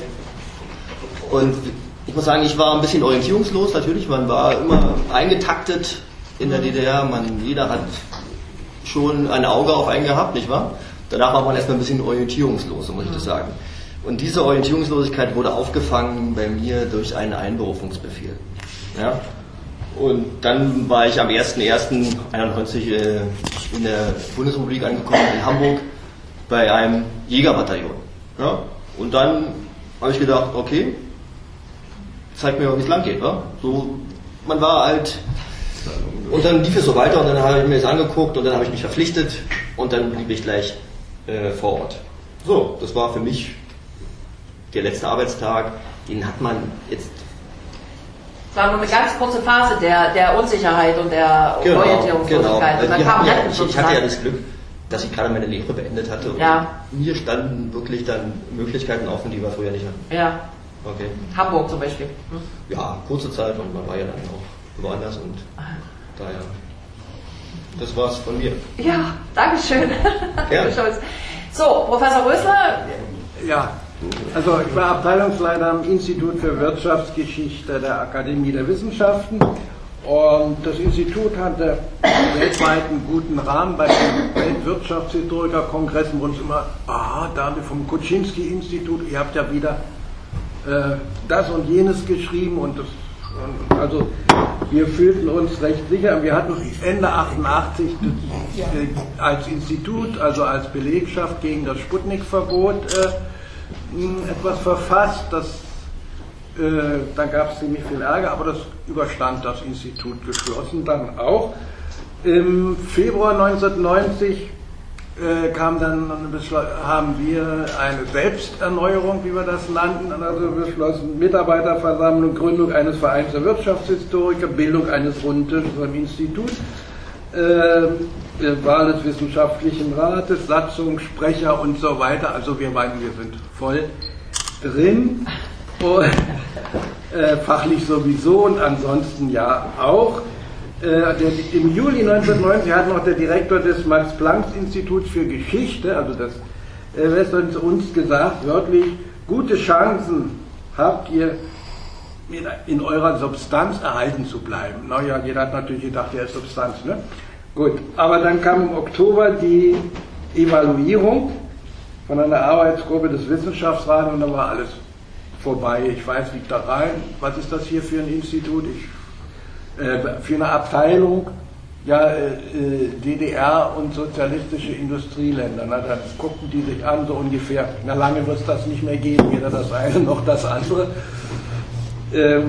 Und ich muss sagen, ich war ein bisschen orientierungslos natürlich. Man war immer eingetaktet in der D D R. Man, jeder hat schon ein Auge auf einen gehabt, nicht wahr? Danach war man erstmal ein bisschen orientierungslos, so muss ich das sagen. Und diese Orientierungslosigkeit wurde aufgefangen bei mir durch einen Einberufungsbefehl. Ja? Und dann war ich am ersten ersten einundneunzig äh, in der Bundesrepublik angekommen, in Hamburg, bei einem Jägerbataillon. Ja? Und dann habe ich gedacht, okay, zeig mir, wie es lang geht. Wa? So, man war halt... Und dann lief es so weiter und dann habe ich mir das angeguckt und dann habe ich mich verpflichtet und dann blieb ich gleich äh, vor Ort. So, das war für mich der letzte Arbeitstag, den hat man jetzt... Es war nur eine ganz kurze Phase der, der Unsicherheit und der Genau, Orientierungslosigkeit. genau. Und dann Wir kam hatten ja, Retten ich, ich sozusagen. hatte ja das Glück, dass ich gerade meine Lehre beendet hatte und Ja. mir standen wirklich dann Möglichkeiten offen, die wir früher nicht hatten. Ja, Okay. Hamburg zum Beispiel. Hm? Ja, kurze Zeit und man war ja dann auch woanders und daher. Das war's von mir. Ja, Dankeschön. Gerne. So, Professor Rösler. Ja, also ich war Abteilungsleiter am Institut für Wirtschaftsgeschichte der Akademie der Wissenschaften und das Institut hatte weltweit einen guten Rahmen. Bei den Weltwirtschaftshistoriker-Kongressen wurden es immer, ah, da vom Kuczynski-Institut, ihr habt ja wieder äh, das und jenes geschrieben und das, und, also wir fühlten uns recht sicher. Wir hatten Ende achtundachtzig äh, als Institut, also als Belegschaft gegen das Sputnik-Verbot äh, etwas verfasst. Das, äh, dann gab es ziemlich viel Ärger, aber das überstand das Institut geschlossen dann auch. Im Februar neunzehnhundertneunzig äh, kam dann, haben wir eine Selbsterneuerung, wie wir das nannten, also beschlossen Mitarbeiterversammlung, Gründung eines Vereins der Wirtschaftshistoriker, Bildung eines runden Tisches beim Institut, äh, Wahl des Wissenschaftlichen Rates, Satzung, Sprecher und so weiter. Also wir meinen, wir sind voll drin, und, äh, fachlich sowieso und ansonsten ja auch. Äh, der, Im Juli neunzehnhundertneunzig hat noch der Direktor des Max-Planck-Instituts für Geschichte, also das äh, Western, zu uns gesagt, wörtlich, gute Chancen habt ihr, in eurer Substanz erhalten zu bleiben. Naja, jeder hat natürlich gedacht, er ist Substanz, ne? Gut, aber dann kam im Oktober die Evaluierung von einer Arbeitsgruppe des Wissenschaftsrats und dann war alles vorbei. Ich weiß nicht da rein, was ist das hier für ein Institut? Ich, äh, für eine Abteilung, ja, äh, D D R und sozialistische Industrieländer. Na, dann guckten die sich an, so ungefähr, na lange wird es das nicht mehr geben, weder das eine noch das andere. Ähm,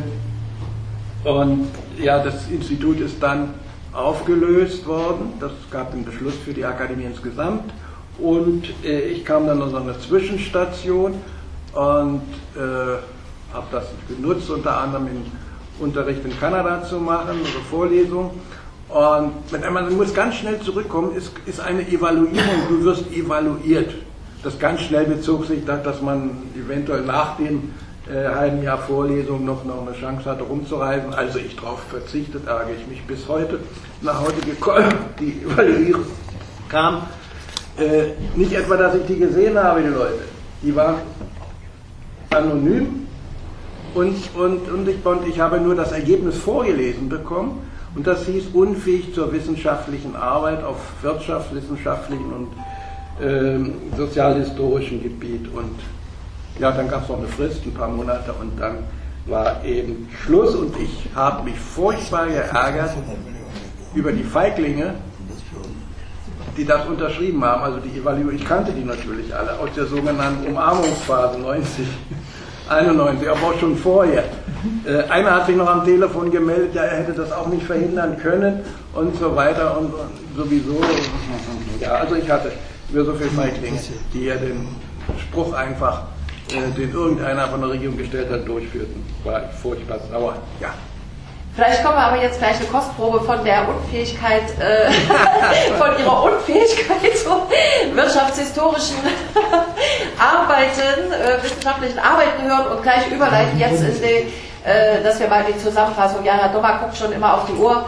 und ja, das Institut ist dann aufgelöst worden, das gab den Beschluss für die Akademie insgesamt und äh, ich kam dann noch so eine Zwischenstation und äh, habe das genutzt, unter anderem im Unterricht in Kanada zu machen, also Vorlesungen. Und wenn man muss ganz schnell zurückkommen, ist, ist eine Evaluierung, du wirst evaluiert. Das ganz schnell bezog sich daran, dass man eventuell nach dem äh, halben Jahr Vorlesung noch, noch eine Chance hatte rumzureisen. Also ich darauf verzichtet, ärgere ich mich bis heute. Nach heute gekommen, die Evaluierung kam. Äh, nicht etwa, dass ich die gesehen habe, die Leute. Die waren anonym und, und, und, ich, und ich habe nur das Ergebnis vorgelesen bekommen. Und das hieß unfähig zur wissenschaftlichen Arbeit auf wirtschaftswissenschaftlichen und äh, sozialhistorischen Gebiet. Und ja, dann gab es noch eine Frist, ein paar Monate und dann war eben Schluss. Und ich habe mich furchtbar geärgert über die Feiglinge, die das unterschrieben haben. Also die Evaluierung, ich kannte die natürlich alle aus der sogenannten Umarmungsphase neunzig. einundneunzig, aber auch schon vorher. Äh, einer hat sich noch am Telefon gemeldet, ja, er hätte das auch nicht verhindern können und so weiter und, und sowieso. Ja, also ich hatte über so viele Feiglinge, die ja den Spruch einfach, äh, den irgendeiner von der Regierung gestellt hat, durchführten. War furchtbar sauer. Ja. Vielleicht kommen wir aber jetzt gleich eine Kostprobe von der Unfähigkeit, äh, von Ihrer Unfähigkeit zu wirtschaftshistorischen Arbeiten, äh, wissenschaftlichen Arbeiten hören und gleich überleiten jetzt in den, äh, dass wir mal die Zusammenfassung, ja, Herr Dommer guckt schon immer auf die Uhr,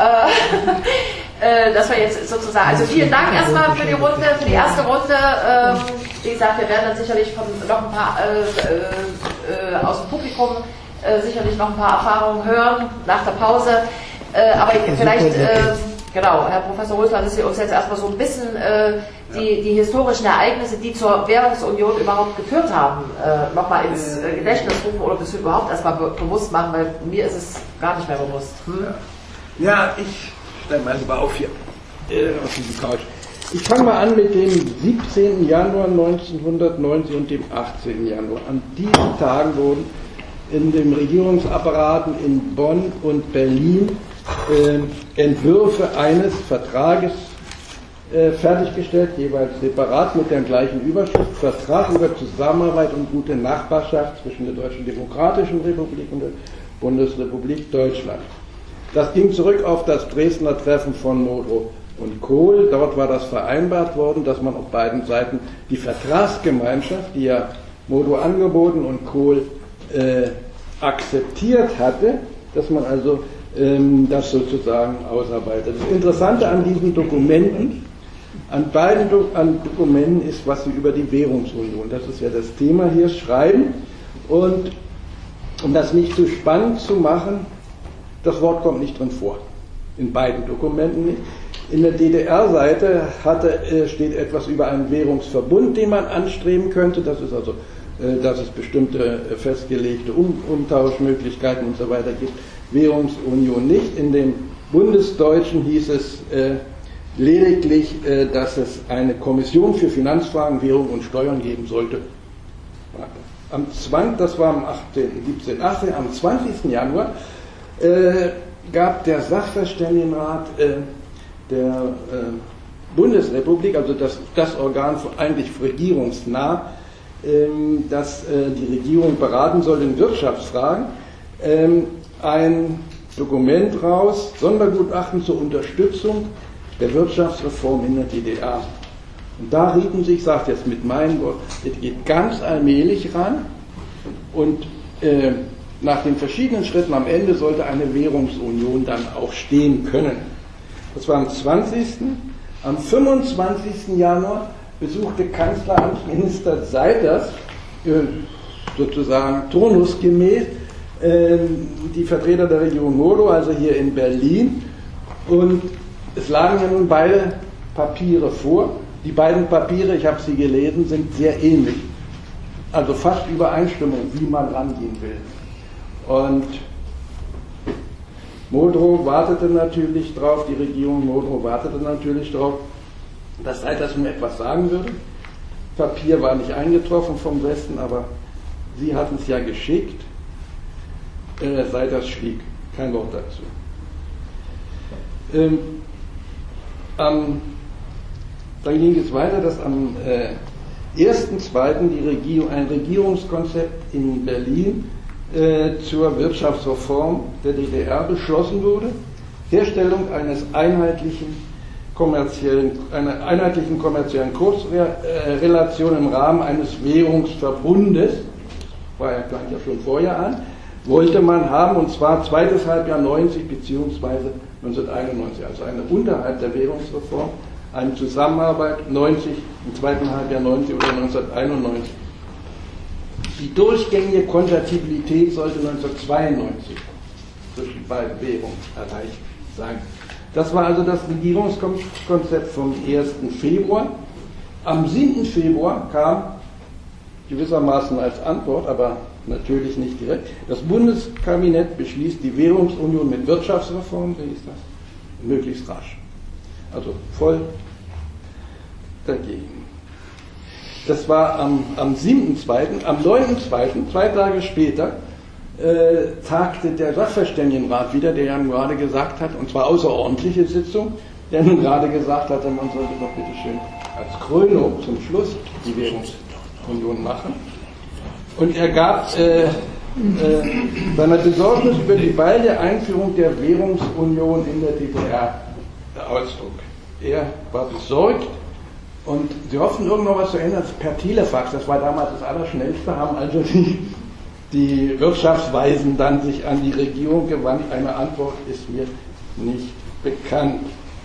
äh, äh, dass wir jetzt sozusagen, also vielen Dank erstmal für die Runde, für die erste Runde. Ähm, wie gesagt, wir werden dann sicherlich von noch ein paar äh, äh, aus dem Publikum Äh, sicherlich noch ein paar Erfahrungen hören nach der Pause. Äh, aber vielleicht, äh, genau, Herr Professor Rösler, dass Sie uns jetzt erstmal so ein bisschen äh, die, die historischen Ereignisse, die zur Währungsunion überhaupt geführt haben, äh, nochmal ins äh, Gedächtnis rufen oder das überhaupt erstmal be bewusst machen, weil mir ist es gar nicht mehr bewusst. Hm? Ja. ja, ich stelle mal lieber auf hier, äh, auf diese Couch. Ich fange mal an mit dem siebzehnten Januar neunzehnhundertneunzig und dem achtzehnten Januar. An diesen Tagen wurden in den Regierungsapparaten in Bonn und Berlin äh, Entwürfe eines Vertrages äh, fertiggestellt, jeweils separat mit der gleichen Überschrift: Vertrag über Zusammenarbeit und gute Nachbarschaft zwischen der Deutschen Demokratischen Republik und der Bundesrepublik Deutschland. Das ging zurück auf das Dresdner Treffen von Modrow und Kohl. Dort war das vereinbart worden, dass man auf beiden Seiten die Vertragsgemeinschaft, die ja Modrow angeboten und Kohl Äh, akzeptiert hatte, dass man also ähm, das sozusagen ausarbeitet. Das Interessante an diesen Dokumenten, an beiden Do an Dokumenten ist, was sie über die Währungsunion, das ist ja das Thema hier, schreiben. Und um das nicht zu spannend zu machen, das Wort kommt nicht drin vor. In beiden Dokumenten nicht. In der D D R-Seite äh, steht etwas über einen Währungsverbund, den man anstreben könnte. Das ist also dass es bestimmte festgelegte um Umtauschmöglichkeiten und so weiter gibt. Währungsunion nicht. In dem Bundesdeutschen hieß es äh, lediglich, äh, dass es eine Kommission für Finanzfragen, Währung und Steuern geben sollte. Am zwanzigsten das war am achtzehnten, siebzehnten, achtzehnten am zwanzigsten Januar äh, gab der Sachverständigenrat äh, der äh, Bundesrepublik, also das, das Organ eigentlich regierungsnah, dass die Regierung beraten soll in Wirtschaftsfragen, ein Dokument raus, Sondergutachten zur Unterstützung der Wirtschaftsreform in der D D R. Und da rieten sich, ich sage jetzt mit meinen Worten, es geht ganz allmählich ran und äh, nach den verschiedenen Schritten am Ende sollte eine Währungsunion dann auch stehen können. Das war am zwanzigsten Am fünfundzwanzigsten Januar besuchte Kanzleramtsminister Seiters, sozusagen turnusgemäß, die Vertreter der Regierung Modrow, also hier in Berlin. Und es lagen ja nun beide Papiere vor. Die beiden Papiere, ich habe sie gelesen, sind sehr ähnlich. Also fast Übereinstimmung, wie man rangehen will. Und Modrow wartete natürlich drauf, die Regierung Modrow wartete natürlich drauf, dass Seiters nun etwas sagen würde. Papier war nicht eingetroffen vom Westen, aber sie hatten es ja geschickt. Äh, Seiters schwieg, kein Wort dazu. Ähm, am, dann ging es weiter, dass am äh, ersten zweiten die Regierung, ein Regierungskonzept in Berlin äh, zur Wirtschaftsreform der D D R beschlossen wurde. Herstellung eines einheitlichen kommerziellen, einer einheitlichen kommerziellen Kursrelation im Rahmen eines Währungsverbundes, war ja gleich ja schon vorher an, wollte man haben, und zwar zweites Halbjahr neunzig beziehungsweise neunzehnhunderteinundneunzig, also eine unterhalb der Währungsreform, eine Zusammenarbeit neunzig, im zweiten Halbjahr neunzig oder neunzehnhunderteinundneunzig. Die durchgängige Konvertibilität sollte neunzehnhundertzweiundneunzig zwischen beiden Währungen erreicht sein. Das war also das Regierungskonzept vom ersten Februar. Am siebten Februar kam gewissermaßen als Antwort, aber natürlich nicht direkt, das Bundeskabinett beschließt die Währungsunion mit Wirtschaftsreform, wie ist das? Möglichst rasch. Also voll dagegen. Das war am, am siebten zweiten Am neunten zweiten, zwei Tage später, äh, tagte der Sachverständigenrat wieder, der ja nun gerade gesagt hat, und zwar außerordentliche Sitzung, der nun gerade gesagt hatte, man sollte doch bitte schön als Krönung zum Schluss die Währungsunion machen. Und er gab äh, äh, seiner Besorgnis über die baldige Einführung der Währungsunion in der D D R Ausdruck. Er war besorgt, und sie hofften irgendwann was zu ändern per Telefax, das war damals das Allerschnellste, haben also die, die Wirtschaftsweisen dann sich an die Regierung gewandt. Eine Antwort ist mir nicht bekannt.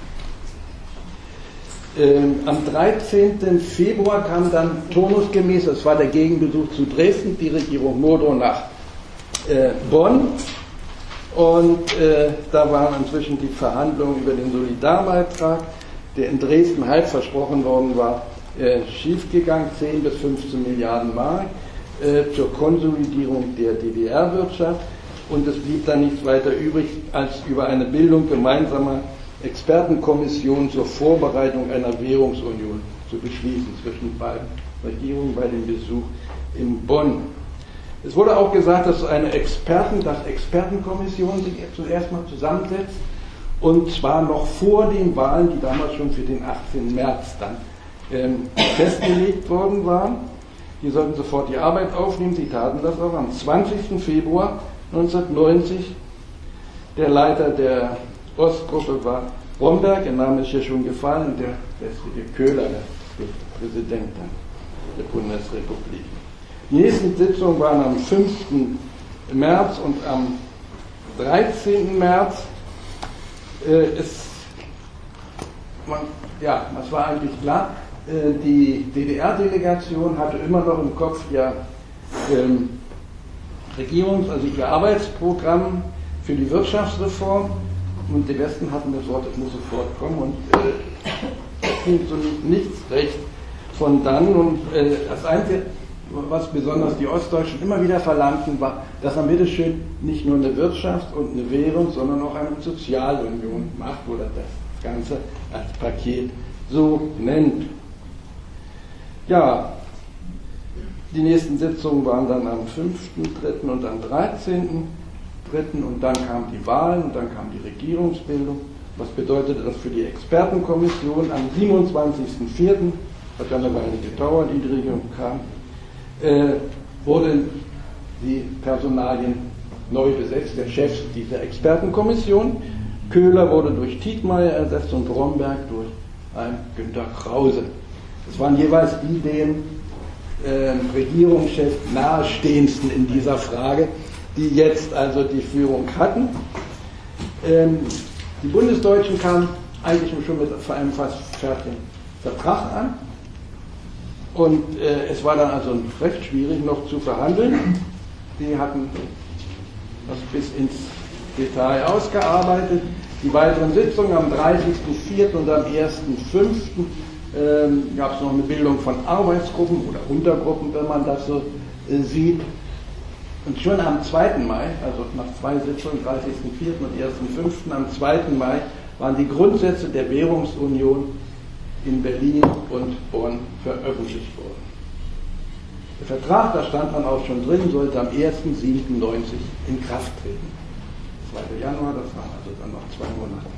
Ähm, am dreizehnten Februar kam dann turnusgemäß, das war der Gegenbesuch zu Dresden, die Regierung Modrow nach äh, Bonn, und äh, da waren inzwischen die Verhandlungen über den Solidarbeitrag, der in Dresden halb versprochen worden war, äh, schiefgegangen, zehn bis fünfzehn Milliarden Mark äh, zur Konsolidierung der D D R-Wirtschaft, und es blieb dann nichts weiter übrig, als über eine Bildung gemeinsamer Expertenkommission zur Vorbereitung einer Währungsunion zu beschließen zwischen beiden Regierungen bei dem Besuch in Bonn. Es wurde auch gesagt, dass eine Experten, dass Expertenkommission sich zuerst mal zusammensetzt, und zwar noch vor den Wahlen, die damals schon für den achtzehnten März dann ähm, festgelegt worden waren. Die sollten sofort die Arbeit aufnehmen, sie taten das auch am zwanzigsten Februar neunzehnhundertneunzig. Der Leiter der Ostgruppe war Bromberg, der Name ist hier schon gefallen, der westliche Köhler, der Präsident der Bundesrepublik. Die nächsten Sitzungen waren am fünften März und am dreizehnten März. Äh, es, man, ja, das war eigentlich klar, äh, die D D R-Delegation hatte immer noch im Kopf ihr ähm, Regierungs-, also ihr Arbeitsprogramm für die Wirtschaftsreform, und die Westen hatten das Wort, es muss sofort kommen, und es äh, ging so nichts recht von dann. Und äh, das Einzige, was besonders die Ostdeutschen immer wieder verlangten, war, dass man bitteschön nicht nur eine Wirtschaft und eine Währung, sondern auch eine Sozialunion macht oder das Ganze als Paket so nennt. Ja, die nächsten Sitzungen waren dann am fünften dritten und am dreizehnten dritten und dann kamen die Wahlen und dann kam die Regierungsbildung. Was bedeutete das für die Expertenkommission? Am siebenundzwanzigsten vierten hat dann eine Weile gedauert, die Regierung kam, äh, wurden die Personalien neu besetzt, der Chef dieser Expertenkommission. Köhler wurde durch Tietmeyer ersetzt und Bromberg durch einen Günter Krause. Das waren jeweils die dem äh, Regierungschef nahestehendsten in dieser Frage, die jetzt also die Führung hatten. Ähm, die Bundesdeutschen kamen eigentlich schon mit einem fast fertigen Vertrag an. Und äh, es war dann also recht schwierig noch zu verhandeln. Die hatten das bis ins Detail ausgearbeitet. Die weiteren Sitzungen am dreißigsten vierten und am ersten fünften ähm, gab es noch eine Bildung von Arbeitsgruppen oder Untergruppen, wenn man das so äh, sieht. Und schon am zweiten Mai, also nach zwei Sitzungen, dreißigsten vierten und ersten fünften, am zweiten Mai waren die Grundsätze der Währungsunion in Berlin und Bonn veröffentlicht worden. Der Vertrag, da stand man auch schon drin, sollte am ersten siebten neunzig in Kraft treten. zweiter Januar, das waren also dann noch zwei Monate.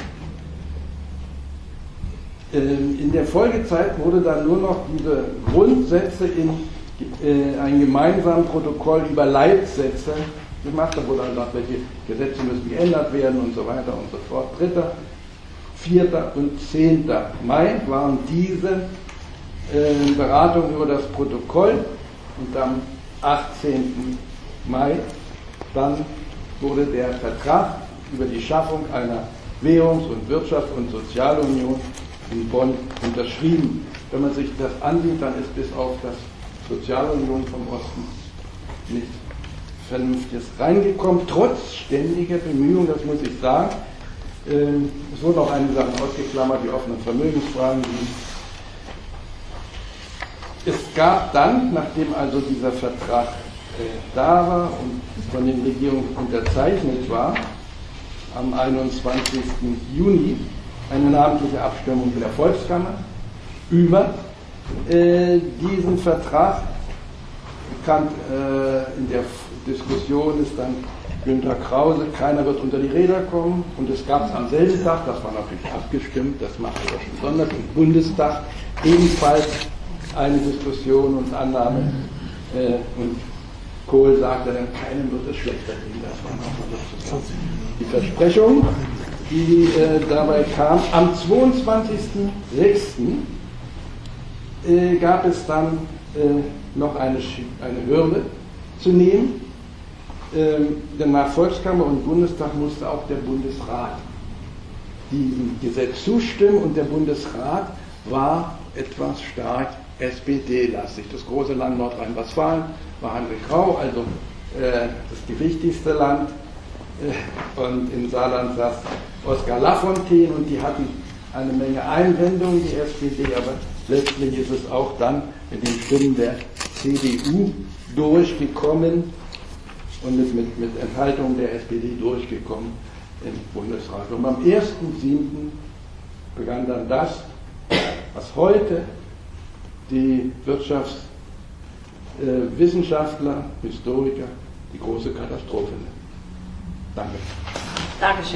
In der Folgezeit wurde dann nur noch diese Grundsätze in äh, ein gemeinsames Protokoll über Leitsätze gemacht. Da wurde dann gesagt, welche Gesetze müssen geändert werden und so weiter und so fort. dritter, vierter und zehnter Mai waren diese äh, Beratungen über das Protokoll und am achtzehnten Mai dann wurde der Vertrag über die Schaffung einer Währungs- und Wirtschafts- und Sozialunion in Bonn unterschrieben. Wenn man sich das ansieht, dann ist bis auf das Sozialunion vom Osten nichts Vernünftiges reingekommen, trotz ständiger Bemühungen, das muss ich sagen. Ähm, es wurden auch einige Sachen ausgeklammert, die offenen Vermögensfragen. Es gab dann, nachdem also dieser Vertrag äh, da war und von den Regierungen unterzeichnet war, am einundzwanzigsten Juni eine namentliche Abstimmung in der Volkskammer über äh, diesen Vertrag. Bekannt äh, in der Diskussion ist dann Günter Krause, keiner wird unter die Räder kommen, und es gab es am selben Tag, das war natürlich abgestimmt, das macht er schon besonders, im Bundestag ebenfalls eine Diskussion und Annahme äh, und Kohl sagte dann, keinem wird es schlechter gehen. Das war noch die Versprechung, die äh, dabei kam. Am zweiundzwanzigsten sechsten äh, gab es dann äh, noch eine, eine Hürde zu nehmen, ähm, denn nach Volkskammer und Bundestag musste auch der Bundesrat diesem Gesetz zustimmen, und der Bundesrat war etwas stark S P D-lastig. Das große Land Nordrhein-Westfalen war Heinrich Rau, also äh, das ist die wichtigste Land, äh, und im Saarland saß Oskar Lafontaine, und die hatten eine Menge Einwendungen, die S P D, aber letztlich ist es auch dann mit den Stimmen der C D U durchgekommen und ist mit, mit Enthaltung der S P D durchgekommen im Bundesrat. Und am ersten siebten begann dann das, was heute die Wirtschaftswissenschaftler, äh, Historiker die große Katastrophe nennen. Danke. Dankeschön.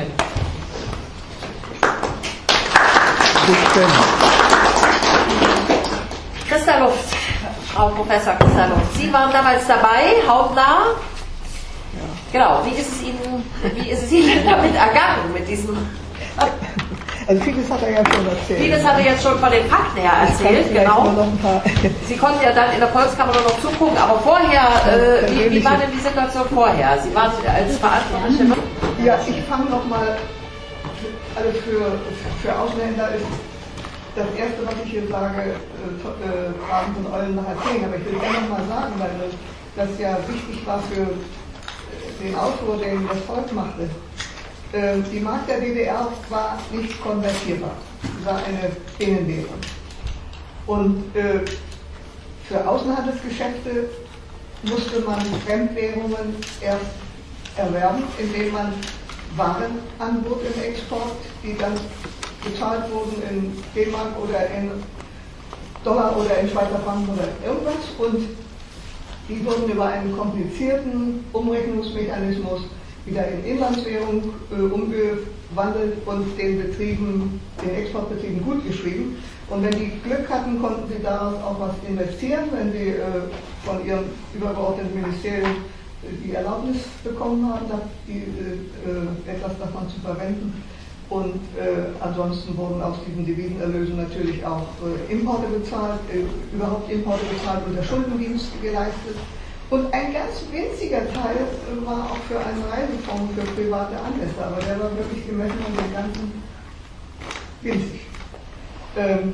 Christa Luft, Frau Professor Christa Luft, Sie waren damals dabei, hautnah. Genau, wie ist es Ihnen, wie ist es Ihnen damit ergangen, mit diesem... Also vieles hat er ja schon erzählt. Vieles hat er jetzt schon von den Fakten her erzählt, genau. Noch ein paar Sie konnten ja dann in der Volkskammer nur noch zugucken, aber vorher, äh, wie, wie war denn die Situation vorher? Sie waren als Verantwortliche... Ja, ich fange nochmal, also für, für Ausländer ist das Erste, was ich hier sage, äh, Fragen von Eulen nachher zehn, aber ich will gerne nochmal sagen, weil das ja wichtig war für den Autor, der ihm das Volk machte. Die Mark der D D R war nicht konvertierbar, sie war eine Binnenwährung. Und äh, für Außenhandelsgeschäfte musste man Fremdwährungen erst erwerben, indem man Waren anbot im Export, die dann bezahlt wurden in D-Mark oder in Dollar oder in Schweizer Franken oder irgendwas. Und die wurden über einen komplizierten Umrechnungsmechanismus wieder in Inlandswährung äh, umgewandelt und den Betrieben, den Exportbetrieben gut geschrieben. Und wenn die Glück hatten, konnten sie daraus auch was investieren, wenn sie äh, von ihrem übergeordneten Ministerium äh, die Erlaubnis bekommen haben, dass die, äh, etwas davon zu verwenden. Und äh, ansonsten wurden aus diesen Devisenerlösen natürlich auch äh, Importe bezahlt, äh, überhaupt Importe bezahlt und der Schuldendienst geleistet. Und ein ganz winziger Teil war auch für einen Reisefonds für private Anlässe, aber der war wirklich gemessen an den ganzen winzig. Ähm,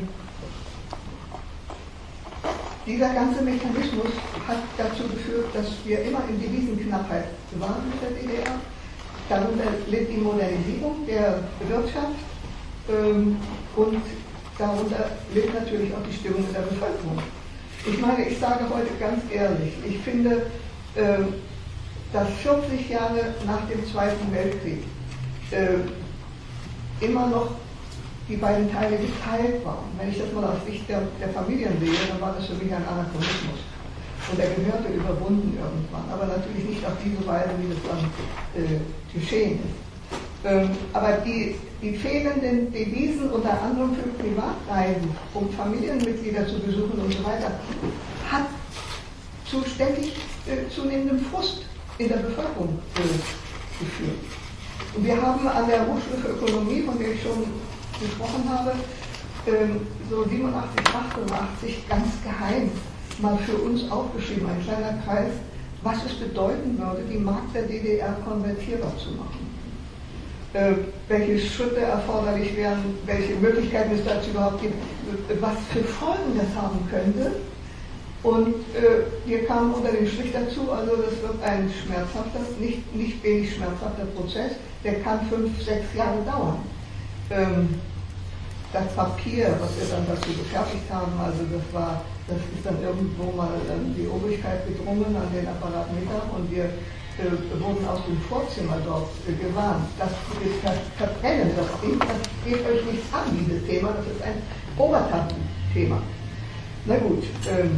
dieser ganze Mechanismus hat dazu geführt, dass wir immer in Devisenknappheit waren mit der D D R. Darunter litt die Modernisierung der Wirtschaft ähm, und darunter litt natürlich auch die Stimmung der Bevölkerung. Ich meine, ich sage heute ganz ehrlich, ich finde, äh, dass vierzig Jahre nach dem Zweiten Weltkrieg äh, immer noch die beiden Teile geteilt waren. Wenn ich das mal aus Sicht der, der Familien sehe, dann war das für mich ein Anachronismus. Und er gehörte überwunden irgendwann, aber natürlich nicht auf diese Weise, wie das dann äh, geschehen ist. Ähm, aber die, die fehlenden Devisen unter anderem für Privatreisen, um Familienmitglieder zu besuchen und so weiter, hat zu ständig äh, zunehmendem Frust in der Bevölkerung äh, geführt. Und wir haben an der Hochschule für Ökonomie, von der ich schon gesprochen habe, ähm, so siebenundachtzig, achtundachtzig ganz geheim mal für uns aufgeschrieben, ein kleiner Kreis, was es bedeuten würde, die Mark der D D R konvertierbar zu machen. Äh, welche Schritte erforderlich wären, welche Möglichkeiten es dazu überhaupt gibt, was für Folgen das haben könnte. Und äh, wir kamen unter den Strich dazu, also das wird ein schmerzhafter, nicht, nicht wenig schmerzhafter Prozess, der kann fünf, sechs Jahre dauern. Ähm, das Papier, was wir dann dazu gefertigt haben, also das war, das ist dann irgendwo mal ähm, die Obrigkeit gedrungen an den Apparat Mittag und wir äh, wurden aus dem Vorzimmer dort äh, gewarnt. Das ist das Verbrennen, das Ding, das geht euch nichts an, dieses Thema, das ist ein Obertastenthema. Na gut, ähm,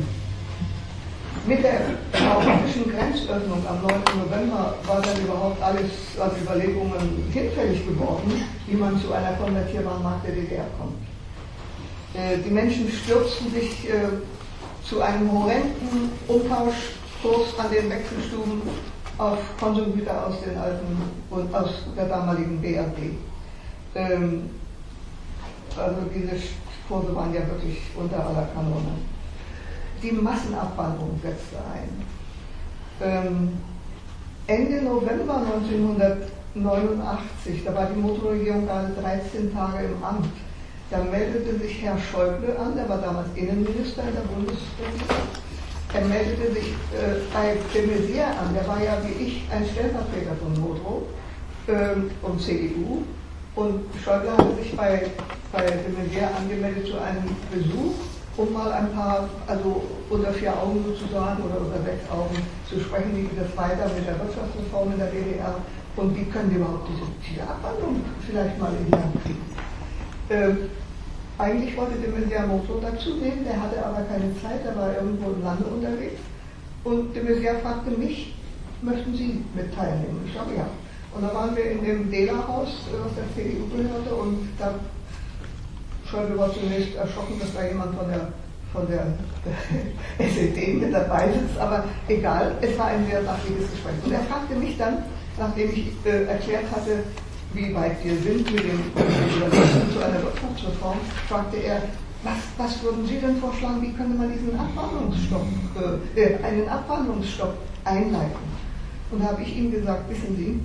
mit der politischen Grenzöffnung am neunten November war dann überhaupt alles an Überlegungen hinfällig geworden, wie man zu einer konvertierbaren Mark der D D R kommt. Äh, die Menschen stürzten sich äh, zu einem horrenden Umtauschkurs an den Wechselstuben auf Konsumgüter aus den alten und aus der damaligen B R D. Ähm, also diese Kurse waren ja wirklich unter aller Kanone. Die Massenabwanderung setzte ein. Ähm, Ende November neunzehnhundertneunundachtzig, da war die Motorregierung gerade dreizehn Tage im Amt, da meldete sich Herr Schäuble an, der war damals Innenminister in der Bundesrepublik. Er meldete sich äh, bei de Maizière an, der war ja wie ich ein Stellvertreter von Modrow ähm, und C D U. Und Schäuble hatte sich bei, bei de Maizière angemeldet zu einem Besuch, um mal ein paar, also unter vier Augen sozusagen oder unter sechs Augen zu sprechen, wie geht das weiter mit der Wirtschaftsreform in der D D R und wie können die überhaupt diese, diese Abwandlung vielleicht mal in die Hand kriegen. Ähm, eigentlich wollte de Maizière Motor dazu nehmen, der hatte aber keine Zeit, der war irgendwo im Lande unterwegs und de Maizière fragte mich, möchten Sie mit teilnehmen? Ich sage ja. Und da waren wir in dem Dela-Haus, was der C D U gehörte und da Schäuble war zunächst erschrocken, dass da jemand von der, von der S E D mit dabei sitzt, aber egal, es war ein sehr sachliches Gespräch. Und er fragte mich dann, nachdem ich äh, erklärt hatte, wie weit wir sind mit dem Überlegungen zu einer Wirtschaftsreform, fragte er, was, was würden Sie denn vorschlagen, wie könnte man diesen Abwanderungsstopp, äh, einen Abwanderungsstopp einleiten? Und da habe ich ihm gesagt, wissen Sie,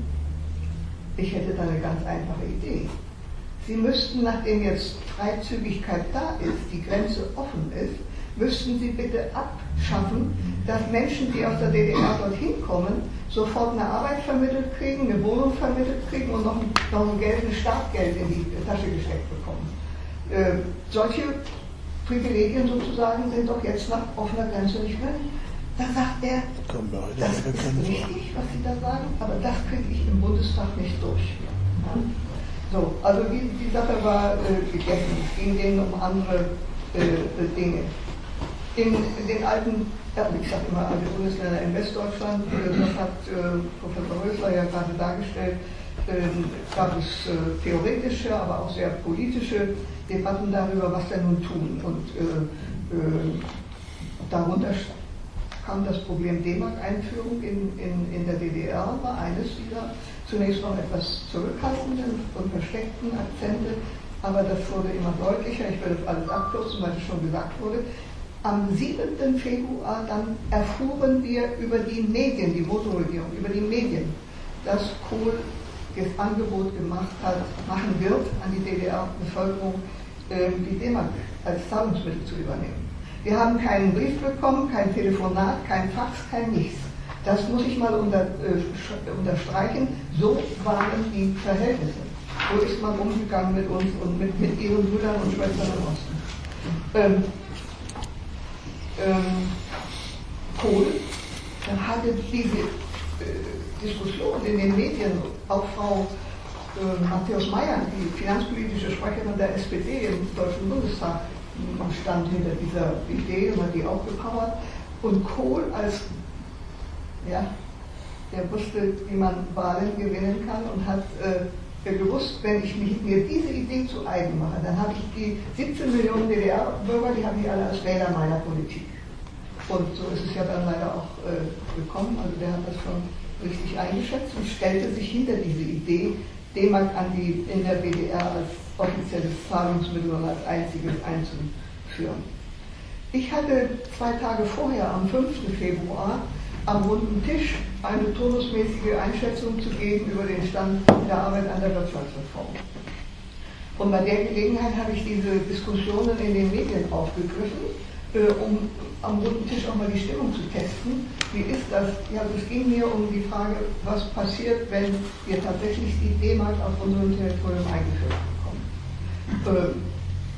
ich hätte da eine ganz einfache Idee. Sie müssten, nachdem jetzt Freizügigkeit da ist, die Grenze offen ist, müssten Sie bitte abschaffen, dass Menschen, die aus der D D R dorthin kommen, sofort eine Arbeit vermittelt kriegen, eine Wohnung vermittelt kriegen und noch ein, noch ein Geld, ein Startgeld in die Tasche gesteckt bekommen. Äh, solche Privilegien sozusagen sind doch jetzt nach offener Grenze nicht mehr. Da sagt er, das ist richtig, was Sie da sagen, aber das kriege ich im Bundestag nicht durch. Ja? So, also die, die Sache war äh, gegessen. Es ging denen um andere äh, Dinge. In, in den alten, ja, ich sage immer, alte Bundesländer in Westdeutschland, äh, das hat äh, Professor Rösler ja gerade dargestellt, äh, gab es äh, theoretische, aber auch sehr politische Debatten darüber, was denn nun tun. Und äh, äh, darunter kam das Problem D-Mark-Einführung in, in, in der D D R, war eines dieser zunächst noch etwas zurückhaltenden und versteckten Akzente, aber das wurde immer deutlicher. Ich will das alles abkürzen, weil es schon gesagt wurde. Am siebenten Februar dann erfuhren wir über die Medien, die Motorregierung, über die Medien, dass Kohl das Angebot gemacht hat, machen wird, an die D D R-Bevölkerung äh, die D-Mark als Zahlungsmittel zu übernehmen. Wir haben keinen Brief bekommen, kein Telefonat, kein Fax, kein nichts. Das muss ich mal unter, äh, unterstreichen. So waren die Verhältnisse. So ist man umgegangen mit uns und mit, mit ihren Brüdern und Schwestern im Osten. Ähm, ähm, Kohl hatte diese äh, Diskussion in den Medien, auch Frau äh, Matthäus Maier, die finanzpolitische Sprecherin der S P D im Deutschen Bundestag, stand hinter dieser Idee und hat die auch gepowert. Und Kohl als, ja, der wusste, wie man Wahlen gewinnen kann und hat äh, gewusst, wenn ich mich, mir diese Idee zu eigen mache, dann habe ich die siebzehn Millionen D D R-Bürger, die habe ich alle als Wähler meiner Politik. Und so ist es ja dann leider auch äh, gekommen. Also der hat das schon richtig eingeschätzt und stellte sich hinter diese Idee, D-Mark an die in der D D R als offizielles Zahlungsmittel und als einziges einzuführen. Ich hatte zwei Tage vorher, am fünften Februar, am runden Tisch eine turnusmäßige Einschätzung zu geben über den Stand der Arbeit an der Wirtschaftsreform. Und bei der Gelegenheit habe ich diese Diskussionen in den Medien aufgegriffen, äh, um am runden Tisch auch mal die Stimmung zu testen. Wie ist das? Ja, es ging mir um die Frage, was passiert, wenn wir tatsächlich die D-Mark auf unserem Territorium eingeführt bekommen. Äh,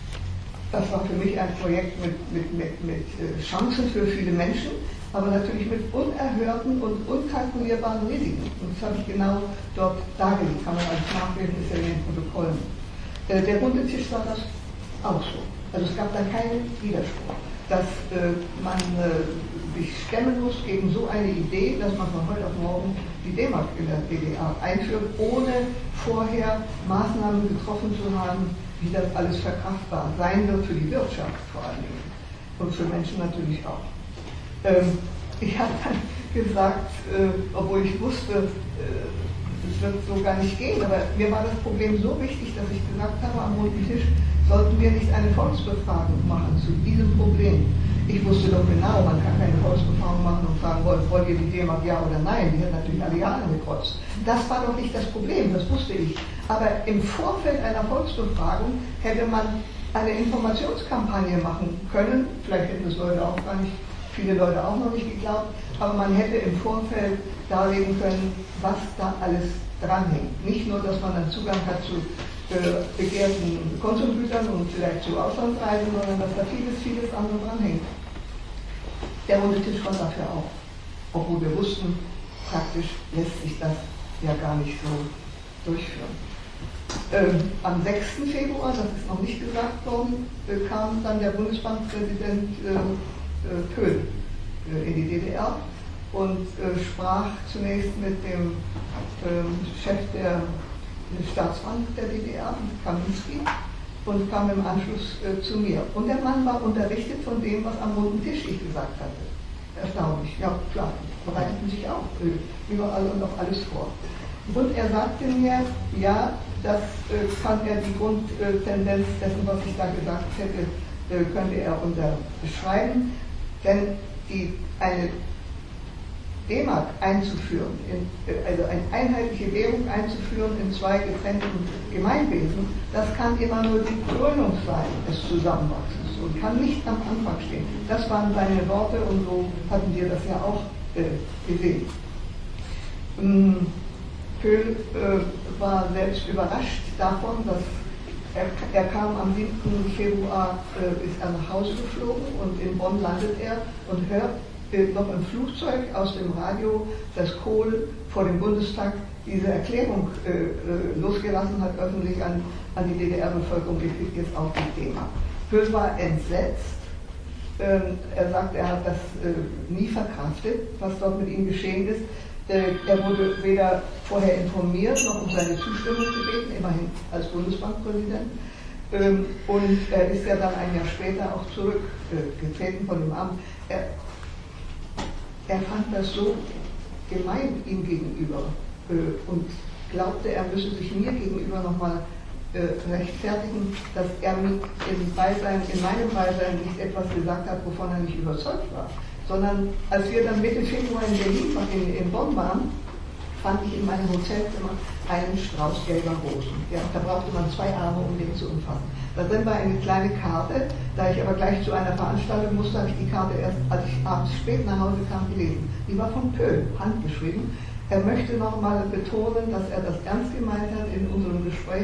das war für mich ein Projekt mit, mit, mit, mit Chancen für viele Menschen, aber natürlich mit unerhörten und unkalkulierbaren Risiken. Und das habe ich genau dort dargelegt, kann man alles nachlesen, ist ja in den Protokollen. Äh, der runde Tisch sah das auch so. Also es gab da keinen Widerspruch, dass äh, man äh, sich stemmen muss gegen so eine Idee, dass man von heute auf morgen die D-Mark in der D D R einführt, ohne vorher Maßnahmen getroffen zu haben, wie das alles verkraftbar sein wird für die Wirtschaft vor allen Dingen und für Menschen natürlich auch. Ähm, ich habe dann gesagt, äh, obwohl ich wusste, äh, es wird so gar nicht gehen, aber mir war das Problem so wichtig, dass ich gesagt habe am runden Tisch, sollten wir nicht eine Volksbefragung machen zu diesem Problem. Ich wusste doch genau, man kann keine Volksbefragung machen und fragen, wollt, wollt ihr die D-Mark ja oder nein? Die hat natürlich alle Ja angekreuzt. Das war doch nicht das Problem, das wusste ich. Aber im Vorfeld einer Volksbefragung hätte man eine Informationskampagne machen können, vielleicht hätten es Leute auch gar nicht, viele Leute auch noch nicht geglaubt, aber man hätte im Vorfeld darlegen können, was da alles dranhängt. Nicht nur, dass man dann Zugang hat zu äh, begehrten Konsumgütern und vielleicht zu Auslandsreisen, sondern dass da vieles, vieles andere dranhängt. Der runde Tisch war dafür auch, obwohl wir wussten, praktisch lässt sich das ja gar nicht so durchführen. Ähm, am sechsten Februar, das ist noch nicht gesagt worden, äh, kam dann der Bundesbankpräsident äh, äh, Pöhl äh, in die D D R und äh, sprach zunächst mit dem äh, Chef der Staatsbank der D D R, Kaminski, und kam im Anschluss äh, zu mir. Und der Mann war unterrichtet von dem, was am runden Tisch ich gesagt hatte. Erstaunlich, ja klar, bereiteten sich auch äh, überall und auf alles vor. Und er sagte mir, ja, das äh, kann er, die Grundtendenz dessen, was ich da gesagt hätte, äh, könnte er unterschreiben, denn die, eine D-Mark einzuführen, in, also eine einheitliche Währung einzuführen in zwei getrennten Gemeinwesen, das kann immer nur die Krönung sein des Zusammenwachsens und kann nicht am Anfang stehen. Das waren seine Worte und so hatten wir das ja auch äh, gesehen. Ähm, Pöhl äh, war selbst überrascht davon, dass er, er kam am siebten Februar, äh, ist er nach Hause geflogen und in Bonn landet er und hört äh, noch im Flugzeug aus dem Radio, dass Kohl vor dem Bundestag diese Erklärung äh, äh, losgelassen hat, öffentlich an, an die D D R-Bevölkerung, die kriegt jetzt auch die Thema. Pöhl war entsetzt. Ähm, er sagt, er hat das äh, nie verkraftet, was dort mit ihm geschehen ist. Er wurde weder vorher informiert noch um seine Zustimmung gebeten, immerhin als Bundesbankpräsident. Und er ist ja dann ein Jahr später auch zurückgetreten von dem Amt. Er, er fand das so gemein ihm gegenüber und glaubte, er müsse sich mir gegenüber nochmal rechtfertigen, dass er mit im Beisein, in meinem Beisein nicht etwas gesagt hat, wovon er nicht überzeugt war. Sondern als wir dann Mitte Februar in Berlin, in, in Bonn waren, fand ich in meinem Hotelzimmer einen Strauß gelber Rosen. Ja, da brauchte man zwei Arme, um den zu umfassen. Da drin war eine kleine Karte, da ich aber gleich zu einer Veranstaltung musste, habe ich die Karte erst, als ich abends spät nach Hause kam, gelesen. Die war von Pöhl, handgeschrieben. Er möchte nochmal betonen, dass er das ernst gemeint hat in unserem Gespräch,